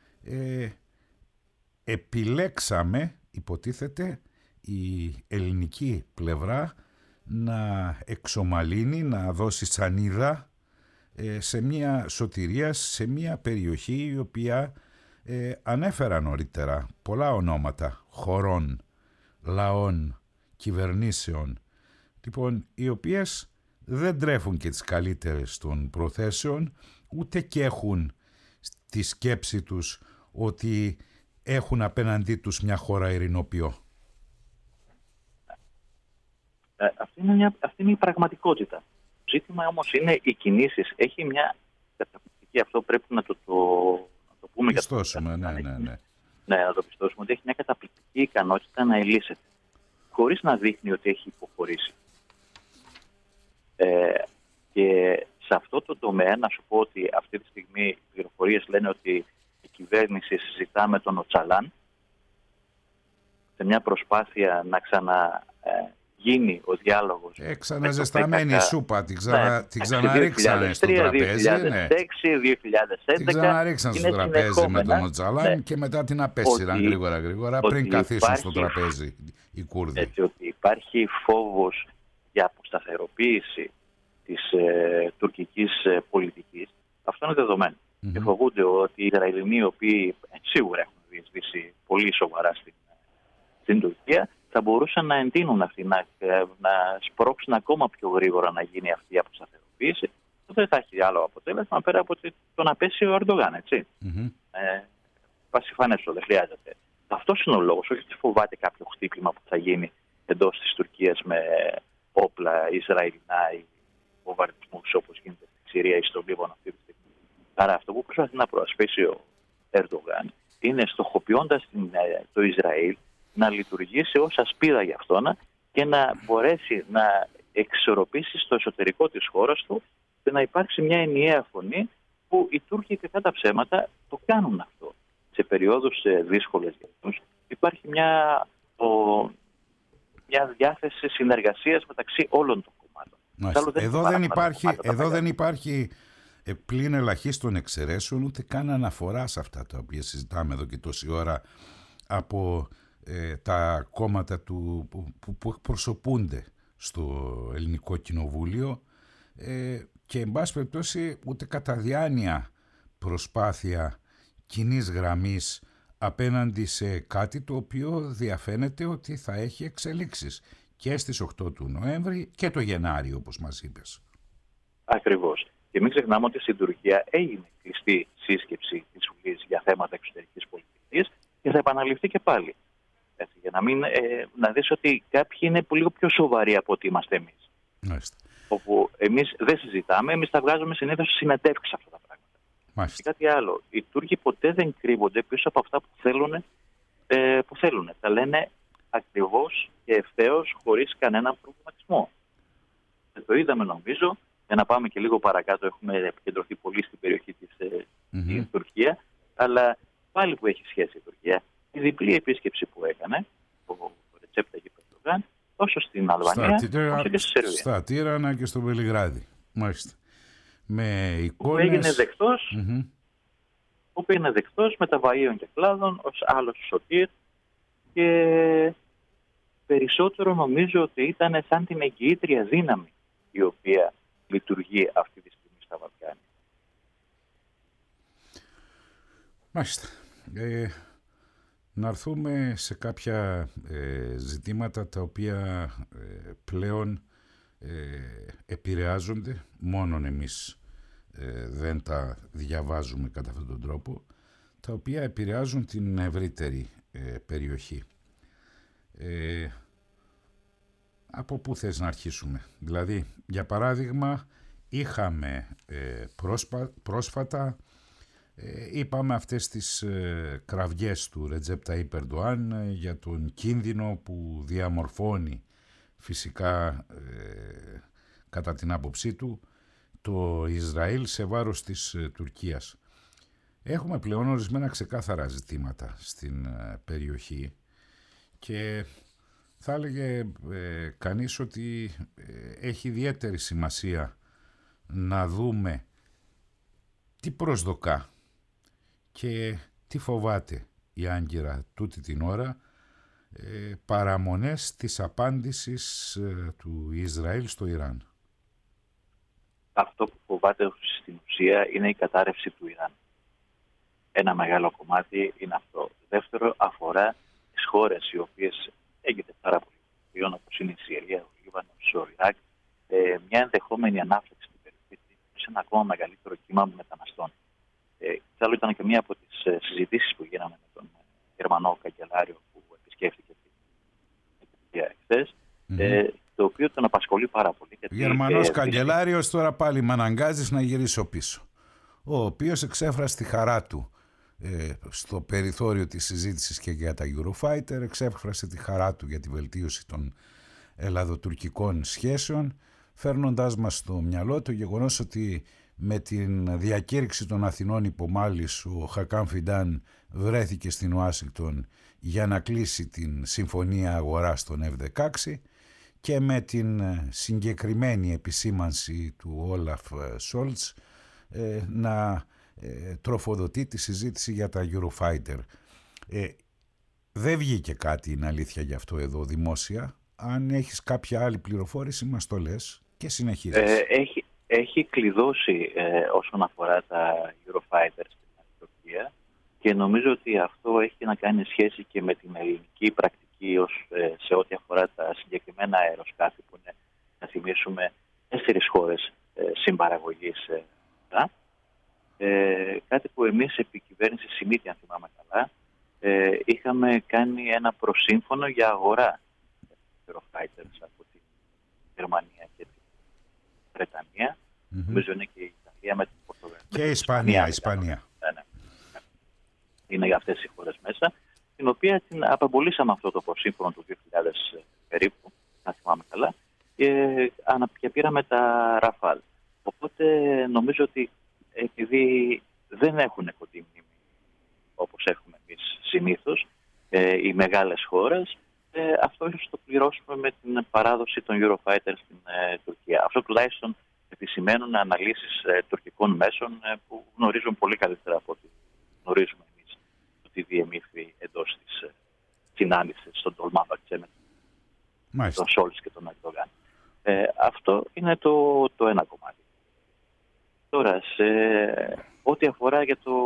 επιλέξαμε, υποτίθεται, η ελληνική πλευρά να εξομαλύνει, να δώσει σανίδα σε μια σωτηρία, σε μια περιοχή η οποία ανέφερα νωρίτερα πολλά ονόματα χωρών, λαών, κυβερνήσεων, λοιπόν, οι οποίες δεν τρέφουν και τις καλύτερες των προθέσεων, ούτε και έχουν τη σκέψη τους ότι έχουν απέναντί τους μια χώρα ειρηνοποιό. Αυτή είναι η πραγματικότητα. Το ζήτημα όμως είναι οι κινήσεις. Έχει μια καταπληκτική, αυτό πρέπει να το πούμε. Πιστώσουμε, ναι. Ναι, να το πιστώσουμε ότι έχει μια καταπληκτική ικανότητα να ελύσεται, χωρίς να δείχνει ότι έχει υποχωρήσει. Και σε αυτό το τομέα να σου πω ότι αυτή τη στιγμή οι πληροφορίες λένε ότι η κυβέρνηση συζητά με τον Οτσαλάν σε μια προσπάθεια να ξαναγίνει ο διάλογος. Ξαναζεσταμένη σούπα, την ξαναρίξανε στο τραπέζι. 2006, 2011. Την ξαναρίξανε στο τραπέζι με τον Οτσαλάν και μετά την απέσυραν γρήγορα πριν καθίσουν στο τραπέζι οι Κούρδοι. Έτσι, ότι υπάρχει φόβος για αποσταθεροποίηση της τουρκικής πολιτικής, αυτό είναι δεδομένο. Και φοβούνται ότι οι Ισραηλινοί, οι οποίοι σίγουρα έχουν διεισδύσει πολύ σοβαρά στην Τουρκία, θα μπορούσαν να εντείνουν αυτή, να σπρώξουν ακόμα πιο γρήγορα να γίνει αυτή η αποσταθεροποίηση. Δεν θα έχει άλλο αποτέλεσμα πέρα από το να πέσει ο Ερντογάν, έτσι. Πασιφανέστο, δεν χρειάζεται. Αυτός είναι ο λόγος, όχι ότι φοβάται κάποιο χτύπημα που θα γίνει εντός της Τουρκίας με όπλα Ισραηλινά ή βομβαρδισμούς όπως γίνεται στη Συρία ή στο Λίβανο αυτή τη στιγμή. Άρα αυτό που προσπαθεί να προασπίσει ο Ερντογάν είναι, στοχοποιώντας το Ισραήλ, να λειτουργήσει ως ασπίδα για αυτόν και να μπορέσει να εξορροπήσει στο εσωτερικό της χώρας του και να υπάρξει μια ενιαία φωνή, που οι Τούρκοι κατά τα ψέματα το κάνουν αυτό. Σε περιόδους δύσκολες για αυτούς υπάρχει μια διάθεση συνεργασίας μεταξύ όλων των κομμάτων. Εδώ δεν υπάρχει πλην ελαχίστων εξαιρέσεων ούτε καν αναφορά σε αυτά τα οποία συζητάμε εδώ και τόση ώρα από τα κόμματα που εκπροσωπούνται στο Ελληνικό Κοινοβούλιο, και εν πάση περιπτώσει ούτε κατά διάνοια προσπάθεια κοινής γραμμής απέναντι σε κάτι το οποίο διαφαίνεται ότι θα έχει εξελίξεις και στις 8 του Νοέμβρη και το Γενάρη, όπως μας είπες. Ακριβώς. Και μην ξεχνάμε ότι στην Τουρκία έγινε κλειστή σύσκεψη της Βουλής για θέματα εξωτερικής πολιτικής και θα επαναληφθεί και πάλι. Έτσι, για να δεις ότι κάποιοι είναι λίγο πιο σοβαροί από ότι είμαστε εμείς. Μάλιστα. Όπου εμείς δεν συζητάμε, εμείς τα βγάζουμε συνήθως στις συνεντεύξεις αυτά τα πράγματα. Μάλιστα. Και κάτι άλλο. Οι Τούρκοι ποτέ δεν κρύβονται πίσω από αυτά που θέλουν. Τα λένε ακριβώς και ευθέως, χωρίς κανέναν προβληματισμό. Το είδαμε, νομίζω, για να πάμε και λίγο παρακάτω. Έχουμε επικεντρωθεί πολύ στην περιοχή της Τουρκία, αλλά πάλι που έχει σχέση η Τουρκία, η διπλή επίσκεψη που έκανε ο Ρετζέπ Ταγιπ Ερντογάν, τόσο στην Αλβανία όσο και στη Σερβία. Στα Τύρανα και στο Βελιγράδι. Μάλιστα. Με εικόνες... Που έγινε δεκτός με τα βαΐων και κλάδων ως άλλος σωτήρ και περισσότερο νομίζω ότι ήταν σαν την εγγυήτρια δύναμη η οποία λειτουργεί αυτή τη στιγμή στα Βαλκάνια. Μάλιστα. Να έρθουμε σε κάποια ζητήματα τα οποία πλέον επηρεάζονται, μόνον εμείς δεν τα διαβάζουμε κατά αυτόν τον τρόπο, τα οποία επηρεάζουν την ευρύτερη περιοχή. Από πού θες να αρχίσουμε? Δηλαδή, για παράδειγμα, είχαμε πρόσφατα είπαμε αυτές τις κραυγές του Ρετζέπ Ταΐπ Ερντοάν για τον κίνδυνο που διαμορφώνει φυσικά κατά την άποψή του το Ισραήλ σε βάρος της Τουρκίας. Έχουμε πλέον ορισμένα ξεκάθαρα ζητήματα στην περιοχή και θα έλεγε κανείς ότι έχει ιδιαίτερη σημασία να δούμε τι προσδοκά και τι φοβάται η Άγκυρα τούτη την ώρα, παραμονές της απάντησης του Ισραήλ στο Ιράν. Αυτό που φοβάται στην ουσία είναι η κατάρρευση του Ιράν. Ένα μεγάλο κομμάτι είναι αυτό. Δεύτερο, αφορά τις χώρες οι οποίες έγινε πάρα πολύ, όπως είναι η Συρία, ο Λίβανος, ο Ιράκ, μια ενδεχόμενη ανάφλεξη στην περιοχή σε ένα ακόμα μεγαλύτερο κύμα μεταναστών. Εξάλλου ήταν και μία από τις συζητήσεις που γίνανε με τον Γερμανό καγκελάριο που επισκέφθηκε την Τουρκία εχθές, το οποίο τον απασχολεί πάρα πολύ. Γερμανός καγκελάριος, τώρα πάλι με αναγκάζεις να γυρίσω πίσω. Ο οποίος εξέφρασε τη χαρά του στο περιθώριο της συζήτησης και για τα Eurofighter, εξέφρασε τη χαρά του για τη βελτίωση των ελλαδοτουρκικών σχέσεων, φέρνοντάς μας στο μυαλό το γεγονός ότι με την διακήρυξη των Αθηνών υπομάλης ο Χακάν Φιντάν βρέθηκε στην Ουάσιγκτον για να κλείσει την συμφωνία αγοράς των F-16 και με την συγκεκριμένη επισήμανση του Όλαφ Σόλτς να τροφοδοτεί τη συζήτηση για τα Eurofighter. Δεν βγήκε κάτι, είναι αλήθεια, γι' αυτό εδώ δημόσια. Αν έχεις κάποια άλλη πληροφόρηση μας το λες και συνεχίζεις. Έχει κλειδώσει όσον αφορά τα Eurofighter στην Τουρκία και νομίζω ότι αυτό έχει να κάνει σχέση και με την ελληνική πρακτική σε ό,τι αφορά τα συγκεκριμένα αεροσκάφη που είναι, να θυμίσουμε, 4 χώρες συμπαραγωγής. Κάτι που εμείς επί κυβέρνηση Σιμίτη, αν θυμάμαι καλά, είχαμε κάνει ένα προσύμφωνο για αγορά Eurofighters από τη Γερμανία και τη Βρετανία. Νομίζω είναι και η Ιταλία με την Πορτογαλία. Και η Ισπανία. Ναι. Είναι για αυτές οι χώρες μέσα, την οποία την απεμπολίσαμε αυτό το προσύμφωνο του 2000 περίπου, αν θυμάμαι καλά, και πήραμε τα Ραφάλ. Οπότε νομίζω ότι επειδή δεν έχουν κοντή μνήμη όπως έχουμε εμείς συνήθως οι μεγάλες χώρες, αυτό ίσως το πληρώσουμε με την παράδοση των Eurofighter στην Τουρκία. Αυτό τουλάχιστον επισημαίνουν αναλύσεις τουρκικών μέσων που γνωρίζουν πολύ καλύτερα από ό,τι γνωρίζουμε εμείς το τι διεμήθη εντός της συνάντησης στον Τολμάβαξε με τον Σόλτς και τον Ερντογάν. Αυτό είναι το ένα κομμάτι. Τώρα, σε ό,τι αφορά για το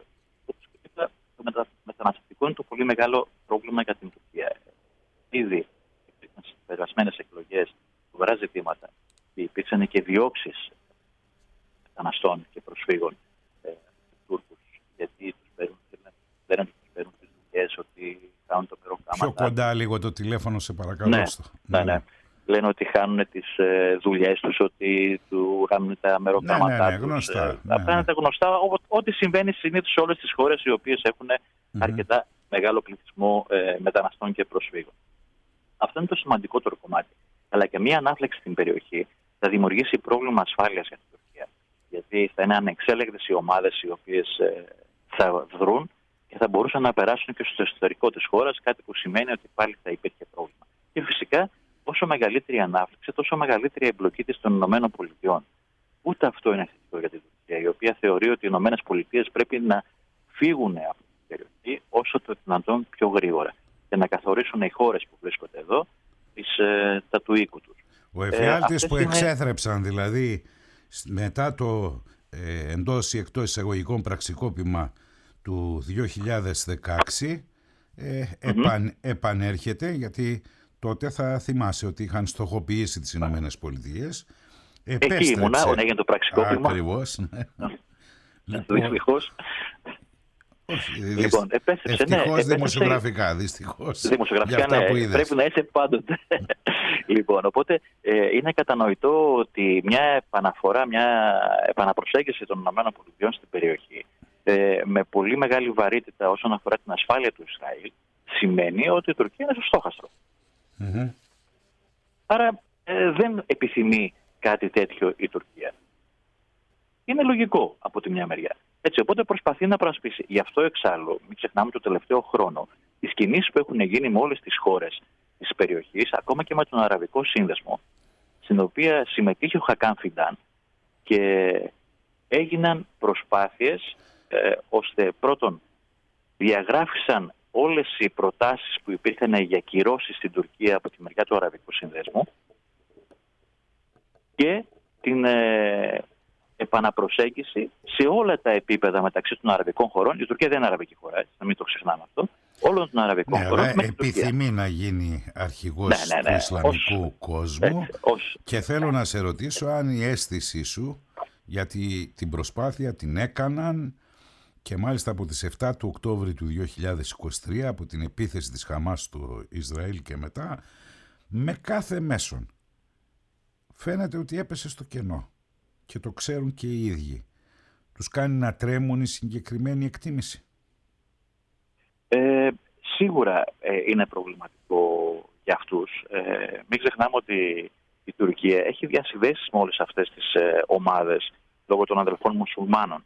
μεταναστευτικό, είναι το πολύ μεγάλο πρόβλημα για την Τουρκία. Ήδη στις περασμένες εκλογές σοβαρά ζητήματα και υπήρξαν και διώξεις μεταναστών και προσφύγων Τούρκους, γιατί δεν τους παίρνουν τις δουλειές, ότι κάνουν το μεροκάματα. Πιο κοντά λίγο το τηλέφωνο, σε παρακαλώ. Ναι. Λένε ότι χάνουν τις δουλειές τους, ότι του χάνουν τα μεροκάματά τους. Γνωστά. Αυτά είναι τα γνωστά, ό,τι συμβαίνει συνήθως σε όλες τις χώρες οι οποίες έχουν αρκετά μεγάλο πληθυσμό μεταναστών και προσφύγων. Αυτό είναι το σημαντικότερο κομμάτι. Αλλά και μια ανάφλεξη στην περιοχή θα δημιουργήσει πρόβλημα ασφάλειας για την Τουρκία. Γιατί θα είναι ανεξέλεγκτες οι ομάδες οι οποίες θα δρουν και θα μπορούσαν να περάσουν και στο εσωτερικό της χώρας, κάτι που σημαίνει ότι πάλι θα υπήρχε πρόβλημα. Και φυσικά, όσο μεγαλύτερη η ανάφλεξη, τόσο μεγαλύτερη η εμπλοκή της των ΗΠΑ. Ούτε αυτό είναι θετικό για την Τουρκία, η οποία θεωρεί ότι οι ΗΠΑ πρέπει να φύγουν από την περιοχή όσο το δυνατόν πιο γρήγορα. και να καθορίσουν οι χώρες που βρίσκονται εδώ τα του οίκου τους. Ο εφιάλτης που εξέθρεψαν δηλαδή μετά το εντός ή εκτός εισαγωγικών πραξικόπημα του 2016 επανέρχεται, γιατί τότε θα θυμάσαι ότι είχαν στοχοποιήσει τις Ηνωμένες Πολιτείες. Εκεί ήμουνα, όταν έγινε το πραξικόπημα. Ακριβώς. Δυστυχώς. Λοιπόν, ευτυχώς δημοσιογραφικά, δυστυχώς. Δημοσιογραφικά, ναι, πρέπει να είσαι πάντοτε. Λοιπόν, οπότε είναι κατανοητό ότι μια επαναφορά, μια επαναπροσέγγιση των ΗΠΑ στην περιοχή με πολύ μεγάλη βαρύτητα όσον αφορά την ασφάλεια του Ισραήλ σημαίνει ότι η Τουρκία είναι στο στόχαστρο. Άρα δεν επιθυμεί κάτι τέτοιο η Τουρκία. Είναι λογικό από τη μια μεριά. Έτσι, οπότε προσπαθεί να προασπίσει. Γι' αυτό εξάλλου, μην ξεχνάμε το τελευταίο χρόνο, τις κινήσεις που έχουν γίνει με όλες τις χώρες της περιοχής, ακόμα και με τον Αραβικό Σύνδεσμο, στην οποία συμμετείχε ο Χακάν Φιντάν, και έγιναν προσπάθειες ώστε πρώτον διαγράφησαν όλες οι προτάσεις που υπήρχαν για κυρώσεις στην Τουρκία από τη μεριά του Αραβικού Συνδέσμου και την επαναπροσέγγιση σε όλα τα επίπεδα μεταξύ των αραβικών χωρών. Η Τουρκία δεν είναι αραβική χώρα, έτσι, να μην το ξεχνάμε αυτό. Όλων των αραβικών χωρών. Επιθυμεί να γίνει αρχηγός του Ισλαμικού κόσμου. Και θέλω να σε ρωτήσω αν η αίσθησή σου, γιατί την προσπάθεια την έκαναν και μάλιστα από τις 7 του Οκτώβρη του 2023, από την επίθεση της Χαμάς στο Ισραήλ και μετά, με κάθε μέσον. Φαίνεται ότι έπεσε στο κενό και το ξέρουν και οι ίδιοι. Τους κάνει να τρέμουν η συγκεκριμένη εκτίμηση. Σίγουρα είναι προβληματικό για αυτούς. Μην ξεχνάμε ότι η Τουρκία έχει διασυνδέσεις με όλες αυτές τις ομάδες λόγω των αδελφών μουσουλμάνων.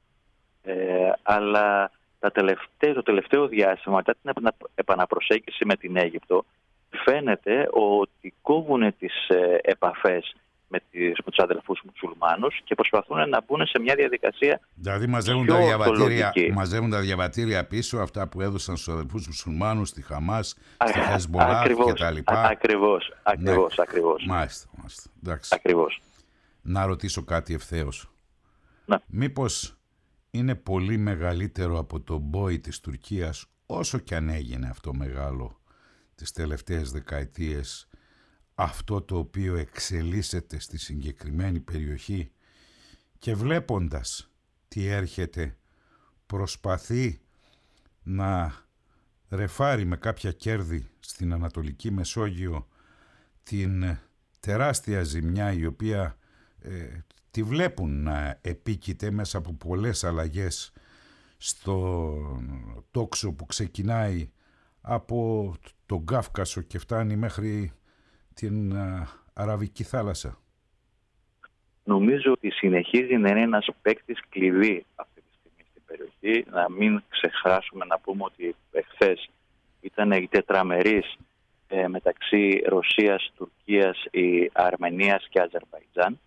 Αλλά το τελευταίο διάστημα, μετά την επαναπροσέγγιση με την Αίγυπτο, φαίνεται ότι κόβουν τις επαφές με τους αδελφούς μουσουλμάνους και προσπαθούν να μπουν σε μια διαδικασία. Δηλαδή μαζεύουν τα διαβατήρια πίσω, αυτά που έδωσαν στους αδελφούς μουσουλμάνους, στη Χαμάς, στη Χεσμολάχ κτλ. Ακριβώς. Μάλιστα. Ακριβώς. Να ρωτήσω κάτι ευθέως. Να. Μήπως είναι πολύ μεγαλύτερο από το μπόι της Τουρκίας, όσο κι αν έγινε αυτό μεγάλο τις τελευταίες δεκαετίες, αυτό το οποίο εξελίσσεται στη συγκεκριμένη περιοχή, και βλέποντας τι έρχεται προσπαθεί να ρεφάρει με κάποια κέρδη στην Ανατολική Μεσόγειο την τεράστια ζημιά η οποία τη βλέπουν να επίκειται μέσα από πολλές αλλαγές στο τόξο που ξεκινάει από τον Κάφκασο και φτάνει μέχρι την Αραβική θάλασσα. Νομίζω ότι συνεχίζει να είναι ένας παίκτης κλειδί αυτή τη στιγμή στην περιοχή. Να μην ξεχάσουμε να πούμε ότι εχθές ήταν η τετραμερής μεταξύ Ρωσίας, Τουρκίας, Αρμενίας και Αζερβαϊτζάν.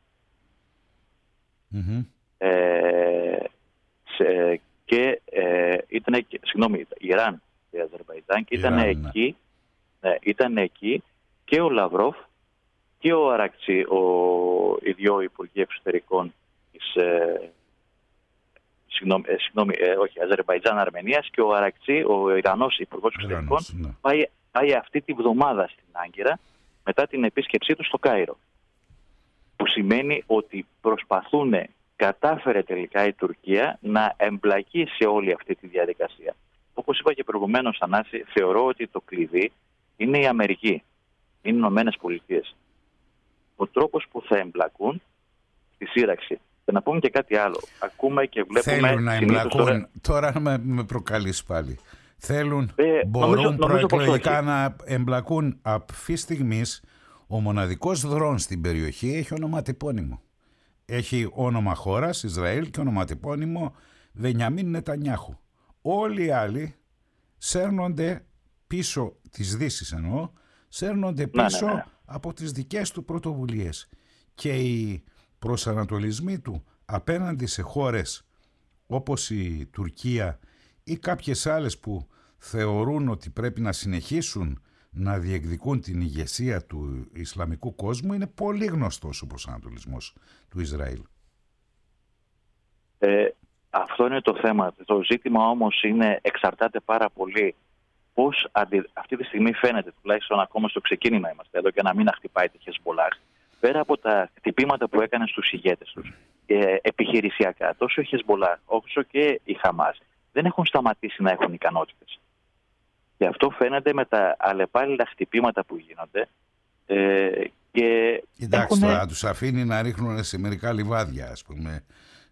Και ήταν Ιράν και Αζερβαϊτζάν, και ήταν εκεί και ο Λαυρόφ και ο Αρακτσί, οι δύο υπουργοί εξωτερικών της Αζερβαϊτζάν-Αρμενίας, και ο Αρακτσί, ο Ιρανός υπουργός εξωτερικών, πάει αυτή τη βδομάδα στην Άγκυρα μετά την επίσκεψή του στο Κάιρο. Που σημαίνει ότι κατάφερε τελικά η Τουρκία να εμπλακεί σε όλη αυτή τη διαδικασία. Όπως είπα και προηγουμένως, Θανάση, θεωρώ ότι το κλειδί είναι η Αμερική, είναι οι Ηνωμένες Πολιτείες. Ο τρόπος που θα εμπλακούν στη σύραξη. Και να πούμε και κάτι άλλο. Ακούμε και βλέπουμε... Θέλουν να εμπλακούν. Τώρα με προκαλείς πάλι. Μπορούν προεκλογικά να εμπλακούν. Αυτή τη στιγμή ο μοναδικός δρόν στην περιοχή έχει ονοματεπώνυμο. Έχει όνομα χώρας, Ισραήλ, και ονοματεπώνυμο Βενιαμίν Νετανιάχου. Όλοι οι άλλοι σέρνονται πίσω, της Δύσης εννοώ, σέρνονται πίσω από τις δικές του πρωτοβουλίες. Και οι προσανατολισμοί του απέναντι σε χώρες όπως η Τουρκία ή κάποιες άλλες που θεωρούν ότι πρέπει να συνεχίσουν να διεκδικούν την ηγεσία του Ισλαμικού κόσμου, είναι πολύ γνωστός ο προσανατολισμός του Ισραήλ. Αυτό είναι το θέμα. Το ζήτημα όμως εξαρτάται πάρα πολύ πώς αυτή τη στιγμή φαίνεται, τουλάχιστον ακόμα στο ξεκίνημα είμαστε εδώ, και να μην χτυπάει τη Χεσμπολάχ. Πέρα από τα χτυπήματα που έκανε στους ηγέτες τους, επιχειρησιακά, τόσο η Χεσμπολάχ όσο και η Χαμάς δεν έχουν σταματήσει να έχουν ικανότητες. Και αυτό φαίνεται με τα αλλεπάλληλα χτυπήματα που γίνονται. Εντάξει, τώρα τους αφήνει να ρίχνουν σε μερικά λιβάδια, ας πούμε,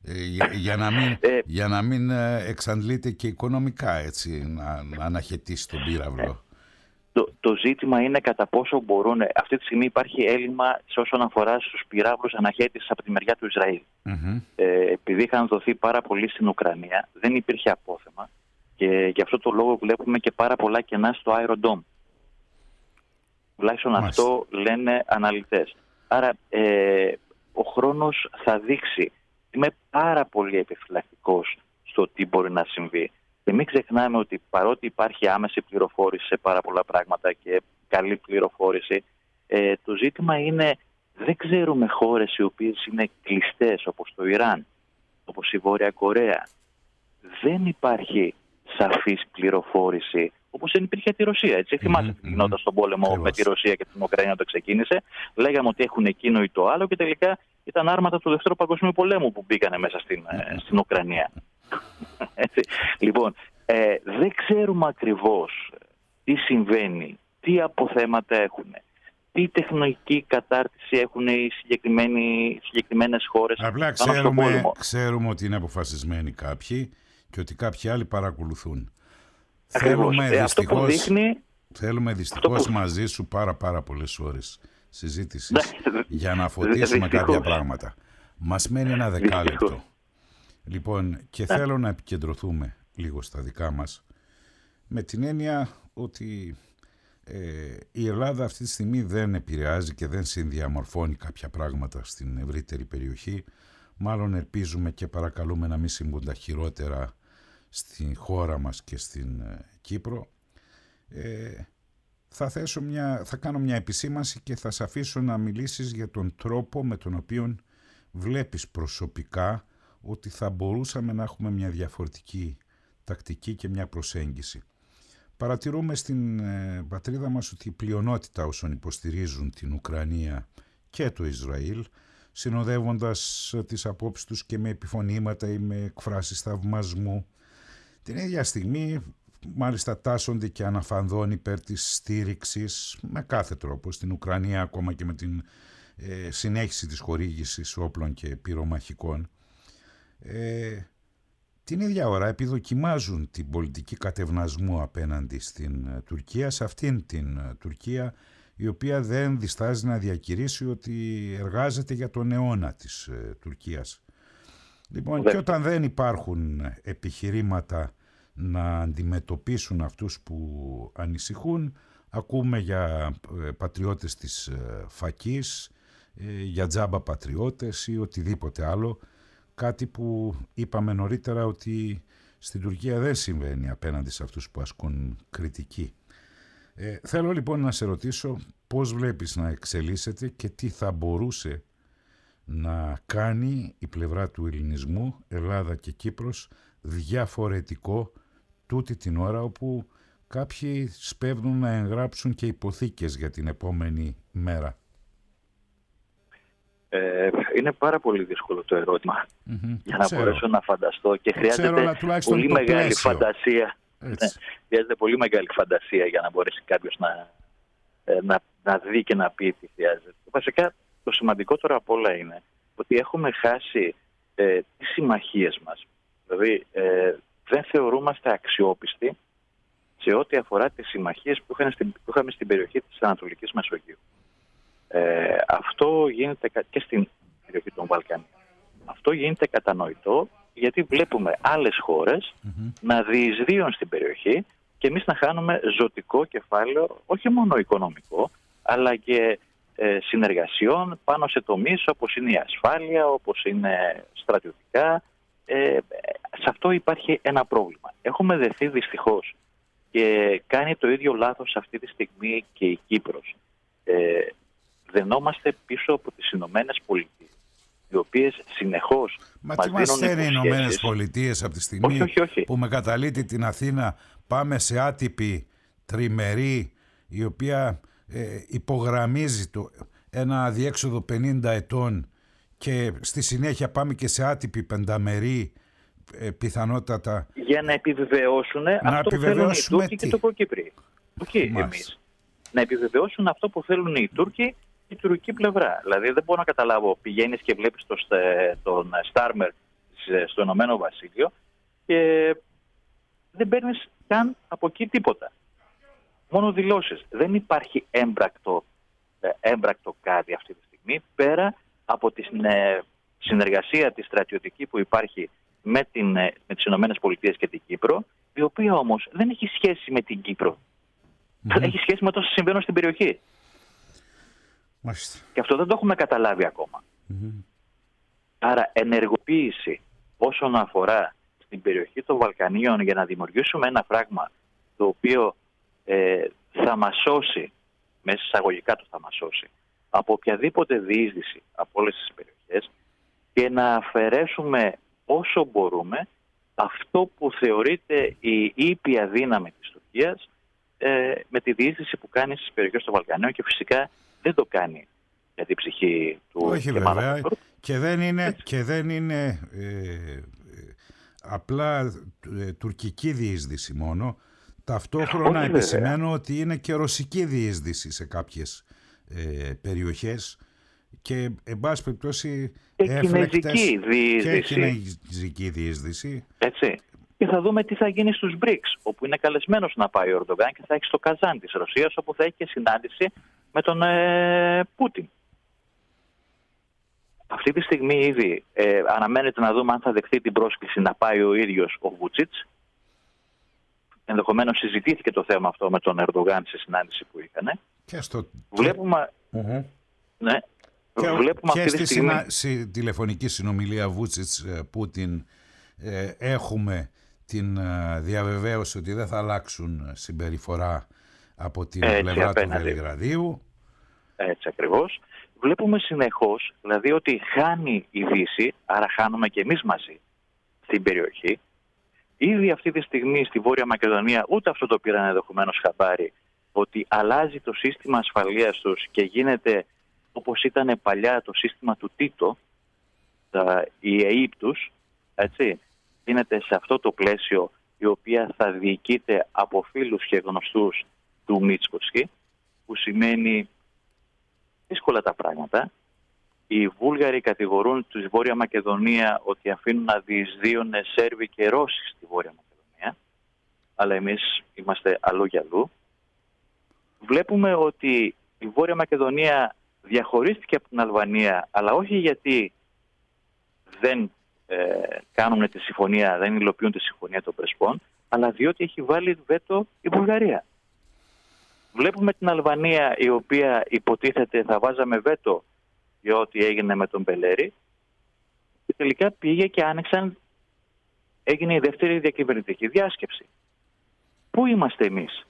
για να μην εξαντλείται και οικονομικά, έτσι, να αναχαιτήσει τον πύραυλο. Το ζήτημα είναι κατά πόσο μπορούν. Αυτή τη στιγμή υπάρχει έλλειμμα σε όσον αφορά στους πυράβλους αναχαίτησης από τη μεριά του Ισραήλ. Επειδή είχαν δοθεί πάρα πολύ στην Ουκρανία, δεν υπήρχε απόθεμα και γι' αυτό το λόγο βλέπουμε και πάρα πολλά κενά στο Iron Dome. Τουλάχιστον αυτό λένε αναλυτές. Άρα ο χρόνος θα δείξει. Είμαι πάρα πολύ επιφυλακτικός στο τι μπορεί να συμβεί. Και μην ξεχνάμε ότι παρότι υπάρχει άμεση πληροφόρηση σε πάρα πολλά πράγματα και καλή πληροφόρηση, το ζήτημα είναι δεν ξέρουμε χώρες οι οποίες είναι κλειστές, όπως το Ιράν, όπως η Βόρεια Κορέα. Δεν υπάρχει σαφής πληροφόρηση, όπως δεν υπήρχε τη Ρωσία. Έτσι, θυμάστε τι γινόταν στον πόλεμο με τη Ρωσία και την Ουκρανία όταν ξεκίνησε. Λέγαμε ότι έχουν εκείνο ή το άλλο και τελικά ήταν άρματα του Δεύτερου Παγκοσμίου Πολέμου που μπήκανε μέσα στην Ουκρανία. Έτσι. Λοιπόν, δεν ξέρουμε ακριβώς τι συμβαίνει, τι αποθέματα έχουν, τι τεχνολογική κατάρτιση έχουν οι συγκεκριμένες χώρες. Απλά ξέρουμε ότι είναι αποφασισμένοι κάποιοι και ότι κάποιοι άλλοι παρακολουθούν. Θέλουμε δυστυχώς μαζί σου πάρα πολλές ώρες συζήτησης για να φωτίσουμε κάποια πράγματα. Μας μένει ένα δεκάλεπτο. Λοιπόν, και θέλω να επικεντρωθούμε λίγο στα δικά μας, με την έννοια ότι η Ελλάδα αυτή τη στιγμή δεν επηρεάζει και δεν συνδιαμορφώνει κάποια πράγματα στην ευρύτερη περιοχή. Μάλλον ελπίζουμε και παρακαλούμε να μην συμβούν τα χειρότερα στην χώρα μας και στην Κύπρο. Θα κάνω μια επισήμανση και θα σε αφήσω να μιλήσεις για τον τρόπο με τον οποίο βλέπεις προσωπικά ότι θα μπορούσαμε να έχουμε μια διαφορετική τακτική και μια προσέγγιση. Παρατηρούμε στην πατρίδα μας ότι η πλειονότητα όσων υποστηρίζουν την Ουκρανία και το Ισραήλ, συνοδεύοντας τις απόψεις τους και με επιφωνήματα ή με εκφράσεις θαυμασμού, την ίδια στιγμή μάλιστα τάσσονται και αναφανδόν υπέρ της στήριξης με κάθε τρόπο στην Ουκρανία, ακόμα και με την συνέχιση της χορήγησης όπλων και πυρομαχικών. Την ίδια ώρα επιδοκιμάζουν την πολιτική κατευνασμού απέναντι στην Τουρκία, σε αυτήν την Τουρκία η οποία δεν διστάζει να διακηρύσει ότι εργάζεται για τον αιώνα της Τουρκίας. Λοιπόν, και όταν δεν υπάρχουν επιχειρήματα να αντιμετωπίσουν αυτούς που ανησυχούν, ακούμε για πατριώτες της φακής, για τζάμπα πατριώτες ή οτιδήποτε άλλο, κάτι που είπαμε νωρίτερα ότι στην Τουρκία δεν συμβαίνει απέναντι σε αυτούς που ασκούν κριτική. Θέλω λοιπόν να σε ρωτήσω πώς βλέπεις να εξελίσσεται και τι θα μπορούσε να κάνει η πλευρά του ελληνισμού, Ελλάδα και Κύπρος, διαφορετικό τούτη την ώρα όπου κάποιοι σπέβδουν να εγγράψουν και υποθήκες για την επόμενη μέρα. Είναι πάρα πολύ δύσκολο το ερώτημα για να μπορέσω να φανταστώ και χρειάζεται πολύ μεγάλη φαντασία. Χρειάζεται πολύ μεγάλη φαντασία για να μπορέσει κάποιος να δει και να πει τι χρειάζεται. Βασικά το σημαντικότερο απ' όλα είναι ότι έχουμε χάσει τις συμμαχίες μας. Δηλαδή δεν θεωρούμαστε αξιόπιστοι σε ό,τι αφορά τις συμμαχίες που είχαμε στην περιοχή της Ανατολικής Μεσογείου. Αυτό γίνεται και στην περιοχή των Βαλκανίων. Αυτό γίνεται κατανοητό γιατί βλέπουμε άλλες χώρες να διεισδύουν στην περιοχή και εμείς να χάνουμε ζωτικό κεφάλαιο, όχι μόνο οικονομικό, αλλά και συνεργασιών πάνω σε τομείς όπως είναι η ασφάλεια, όπως είναι στρατιωτικά. Σε αυτό υπάρχει ένα πρόβλημα. Έχουμε δεθεί δυστυχώς Και κάνει το ίδιο λάθος αυτή τη στιγμή και η Κύπρος. Δενόμαστε πίσω από τις Ηνωμένες Πολιτείες, οι οποίες συνεχώς Μα τι μας στέλνει οι Ηνωμένες Πολιτείες από τη στιγμή όχι. που με καταλύτει την Αθήνα, πάμε σε άτυπη τριμερή, η οποία υπογραμμίζει ένα αδιέξοδο 50 ετών, και στη συνέχεια πάμε και σε άτυπη πενταμερή, πιθανότατα. Για να επιβεβαιώσουν αυτό που θέλουν οι Τούρκοι και το Προκύπροι. Εμείς. Να επιβεβαιώσουν αυτό που θέλουν οι Τούρκοι και η τουρκική πλευρά. Δηλαδή δεν μπορώ να καταλάβω, πηγαίνεις και βλέπεις τον Στάρμερ στο Ηνωμένο Βασίλειο και δεν παίρνεις καν από εκεί τίποτα. Μόνο δηλώσεις. Δεν υπάρχει έμπρακτο κάτι αυτή τη στιγμή, πέρα από τη συνεργασία τη στρατιωτική που υπάρχει με τις Ηνωμένες Πολιτείες και την Κύπρο, η οποία όμως δεν έχει σχέση με την Κύπρο. Έχει σχέση με όσα συμβαίνουν στην περιοχή. Μάλιστα. Και αυτό δεν το έχουμε καταλάβει ακόμα. Άρα ενεργοποίηση όσον αφορά στην περιοχή των Βαλκανίων για να δημιουργήσουμε ένα φράγμα το οποίο θα μας σώσει, μέσα εισαγωγικά το θα μας σώσει, από οποιαδήποτε διείσδυση από όλες τις περιοχές, και να αφαιρέσουμε όσο μπορούμε αυτό που θεωρείται η ήπια δύναμη της Τουρκίας με τη διείσδυση που κάνει στις περιοχές των Βαλκανίων, και φυσικά δεν το κάνει για την ψυχή του. Όχι βέβαια, και δεν είναι απλά τουρκική διείσδυση μόνο. Ταυτόχρονα επισημαίνω ότι είναι και ρωσική διείσδυση σε κάποιες περιοχές, και εν πάση περιπτώσει και κινέζικη διείσδυση. Έτσι. Και θα δούμε τι θα γίνει στους BRICS, όπου είναι καλεσμένος να πάει ο Ερντογάν, και θα έχει στο Καζάν της Ρωσίας, όπου θα έχει και συνάντηση με τον Πούτιν. Αυτή τη στιγμή ήδη αναμένεται να δούμε αν θα δεχτεί την πρόσκληση να πάει ο ίδιος ο Βούτσιτς. Ενδεχομένως συζητήθηκε το θέμα αυτό με τον Ερντογάν σε συνάντηση που είχαν. Βλέπουμε, βλέπουμε και αυτή τη στιγμή στη τηλεφωνική συνομιλία Βούτσιτς-Πούτιν έχουμε την διαβεβαίωση ότι δεν θα αλλάξουν συμπεριφορά από την πλευρά του Βελιγραδίου. Έτσι ακριβώς. Βλέπουμε συνεχώς, δηλαδή, ότι χάνει η Δύση, άρα χάνουμε και εμείς μαζί στην περιοχή. Ήδη αυτή τη στιγμή στη Βόρεια Μακεδονία ούτε αυτό το πήραν ενδεχομένως χαμπάρι, ότι αλλάζει το σύστημα ασφαλείας τους και γίνεται όπως ήταν παλιά το σύστημα του Τίτο, η ΕΕΠ τους, έτσι. Γίνεται σε αυτό το πλαίσιο, η οποία θα διοικείται από φίλους και γνωστούς του Μίτσκοσκι, που σημαίνει δύσκολα τα πράγματα. Οι Βούλγαροι κατηγορούν τη Βόρεια Μακεδονία ότι αφήνουν να διεισδύουν Σέρβοι και Ρώσοι στη Βόρεια Μακεδονία, αλλά εμείς είμαστε αλλού για αλλού. Βλέπουμε ότι η Βόρεια Μακεδονία διαχωρίστηκε από την Αλβανία, αλλά όχι γιατί δεν κάνουν τη συμφωνία, δεν υλοποιούν τη συμφωνία των Πρεσπών, αλλά διότι έχει βάλει βέτο η Βουλγαρία. Βλέπουμε την Αλβανία, η οποία υποτίθεται θα βάζαμε βέτο για ό,τι έγινε με τον Μπελέρη, και τελικά πήγε και έγινε η δεύτερη διακυβερνητική διάσκεψη. Πού είμαστε εμείς?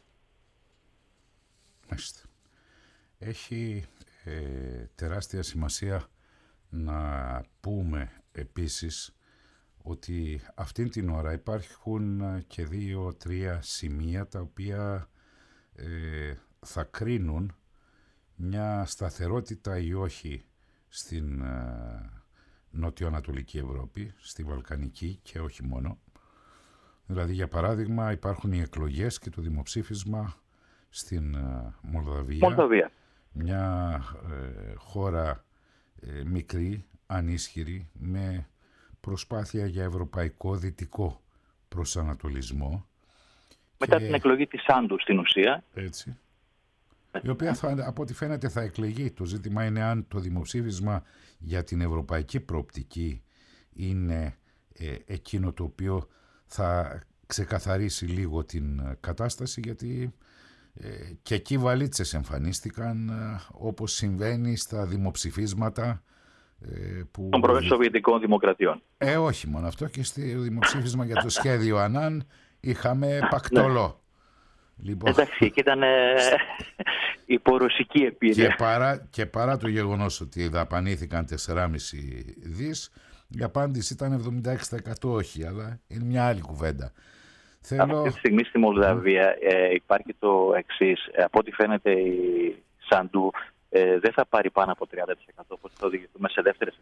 Έχει τεράστια σημασία να πούμε επίσης ότι αυτήν την ώρα υπάρχουν και 2-3 σημεία τα οποία θα κρίνουν μια σταθερότητα ή όχι στην νοτιοανατολική Ευρώπη, στη Βαλκανική και όχι μόνο. Δηλαδή, για παράδειγμα, υπάρχουν οι εκλογές και το δημοψήφισμα στην Μολδαβία. Μια χώρα μικρή, ανίσχυρη, με προσπάθεια για ευρωπαϊκό δυτικό προσανατολισμό. Μετά την εκλογή της Σάντου στην ουσία. Έτσι. Η οποία από ό,τι φαίνεται θα εκλεγεί. Το ζήτημα είναι αν το δημοψήφισμα για την ευρωπαϊκή προοπτική είναι εκείνο το οποίο θα ξεκαθαρίσει λίγο την κατάσταση, γιατί και εκεί βαλίτσες εμφανίστηκαν, όπως συμβαίνει στα δημοψηφίσματα των πρώην Σοβιετικών Δημοκρατιών. Όχι μόνο αυτό, και στο δημοψήφισμα για το σχέδιο Ανάν είχαμε πακτολό. Λοιπόν, εντάξει, εκεί ήταν υπορωσική επίρρεια. και παρά το γεγονός ότι δαπανήθηκαν 4,5 δις, η απάντηση ήταν 76% όχι, αλλά είναι μια άλλη κουβέντα. Αυτή τη στιγμή στη Μολδαβία υπάρχει το εξής. Από ό,τι φαίνεται η Σαντού δεν θα πάρει πάνω από 30%, όπως θα οδηγηθούμε σε δεύτερες.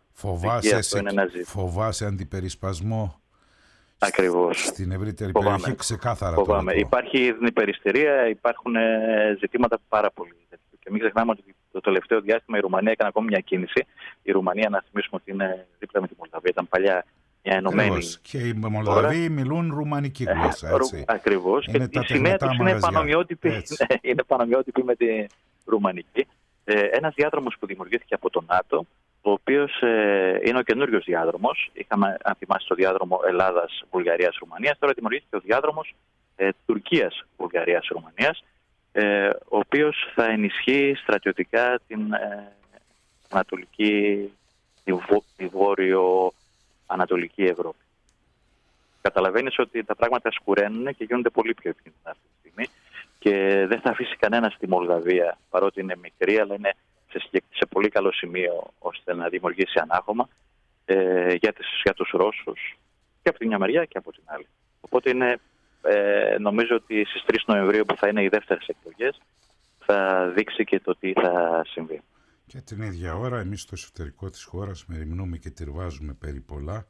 Φοβάσαι αντιπερισπασμό? Ακριβώς. Στην ευρύτερη περιοχή ξεκάθαρα. Υπάρχει υπεριστηρία, υπάρχουν ζητήματα πάρα πολύ. Και μην ξεχνάμε ότι το τελευταίο διάστημα η Ρουμανία έκανε ακόμη μια κίνηση. Η Ρουμανία, να θυμίσουμε ότι είναι δίπλα με τη Μολδαβία, ήταν παλιά μια ενωμένη. Και οι Μολδαβοί μιλούν ρουμανική γλώσσα. Ακριβώς. Και η σημαία τους είναι πανομοιότυπη με τη ρουμανική. Ένας διάδρομος που δημιουργήθηκε από το ΝΑΤΟ, ο οποίος είναι ο καινούριος διάδρομος. Είχαμε, αν θυμάστε, το διάδρομο Ελλάδας-Βουλγαρίας-Ρουμανίας. Τώρα δημιουργήθηκε ο διάδρομος Τουρκίας-Βουλγαρίας-Ρουμανίας, ο οποίος θα ενισχύει στρατιωτικά την ανατολική, τη βόρειο-ανατολική Ευρώπη. Καταλαβαίνεις ότι τα πράγματα σκουραίνουν και γίνονται πολύ πιο επικίνδυνα αυτή τη στιγμή και δεν θα αφήσει κανένα στη Μολδαβία, παρότι είναι μικρή, αλλά είναι σε πολύ καλό σημείο ώστε να δημιουργήσει ανάγχωμα για τους Ρώσους και από τη μια μεριά και από την άλλη. Οπότε νομίζω ότι στις 3 Νοεμβρίου, που θα είναι οι δεύτερες εκλογές, θα δείξει και το τι θα συμβεί. Και την ίδια ώρα εμείς στο εσωτερικό της χώρας μεριμνούμε και τυρβάζουμε περί πολλά,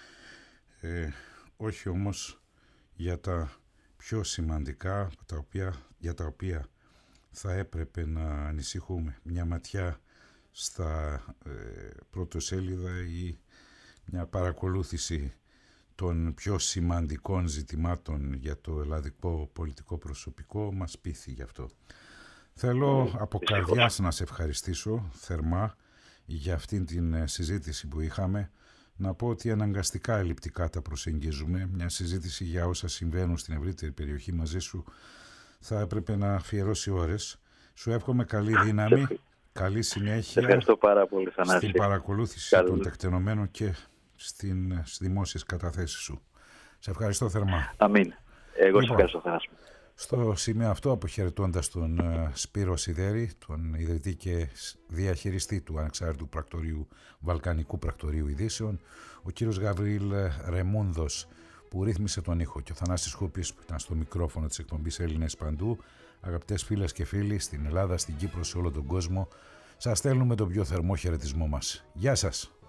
όχι όμως για τα πιο σημαντικά, για τα οποία θα έπρεπε να ανησυχούμε. Μια ματιά στα πρωτοσέλιδα ή μια παρακολούθηση των πιο σημαντικών ζητημάτων για το ελλαδικό πολιτικό προσωπικό μας πείθει γι' αυτό. Θέλω από καρδιάς να σε ευχαριστήσω θερμά για αυτήν την συζήτηση που είχαμε. Να πω ότι αναγκαστικά ελλειπτικά τα προσεγγίζουμε. Μια συζήτηση για όσα συμβαίνουν στην ευρύτερη περιοχή μαζί σου θα έπρεπε να αφιερώσει ώρες. Σου εύχομαι καλή δύναμη, καλή συνέχεια στην παρακολούθηση των τεκτενομένων και στις δημόσιες καταθέσεις σου. Σε ευχαριστώ θερμά. Αμήν. Εγώ σε ευχαριστώ θερμά. Στο σημείο αυτό, αποχαιρετώντας τον Σπύρο Σιδέρη, τον ιδρυτή και διαχειριστή του ανεξάρτητου πρακτορείου, Βαλκανικού Πρακτορείου Ειδήσεων, ο κύριος Γαβρίλ Ρεμούνδος που ρύθμισε τον ήχο, και ο Θανάσης Χούπης που ήταν στο μικρόφωνο της εκπομπής Έλληνες Παντού. Αγαπητές φίλες και φίλοι, στην Ελλάδα, στην Κύπρο, σε όλο τον κόσμο, σας στέλνουμε τον πιο θερμό χαιρετισμό μας. Γεια σας!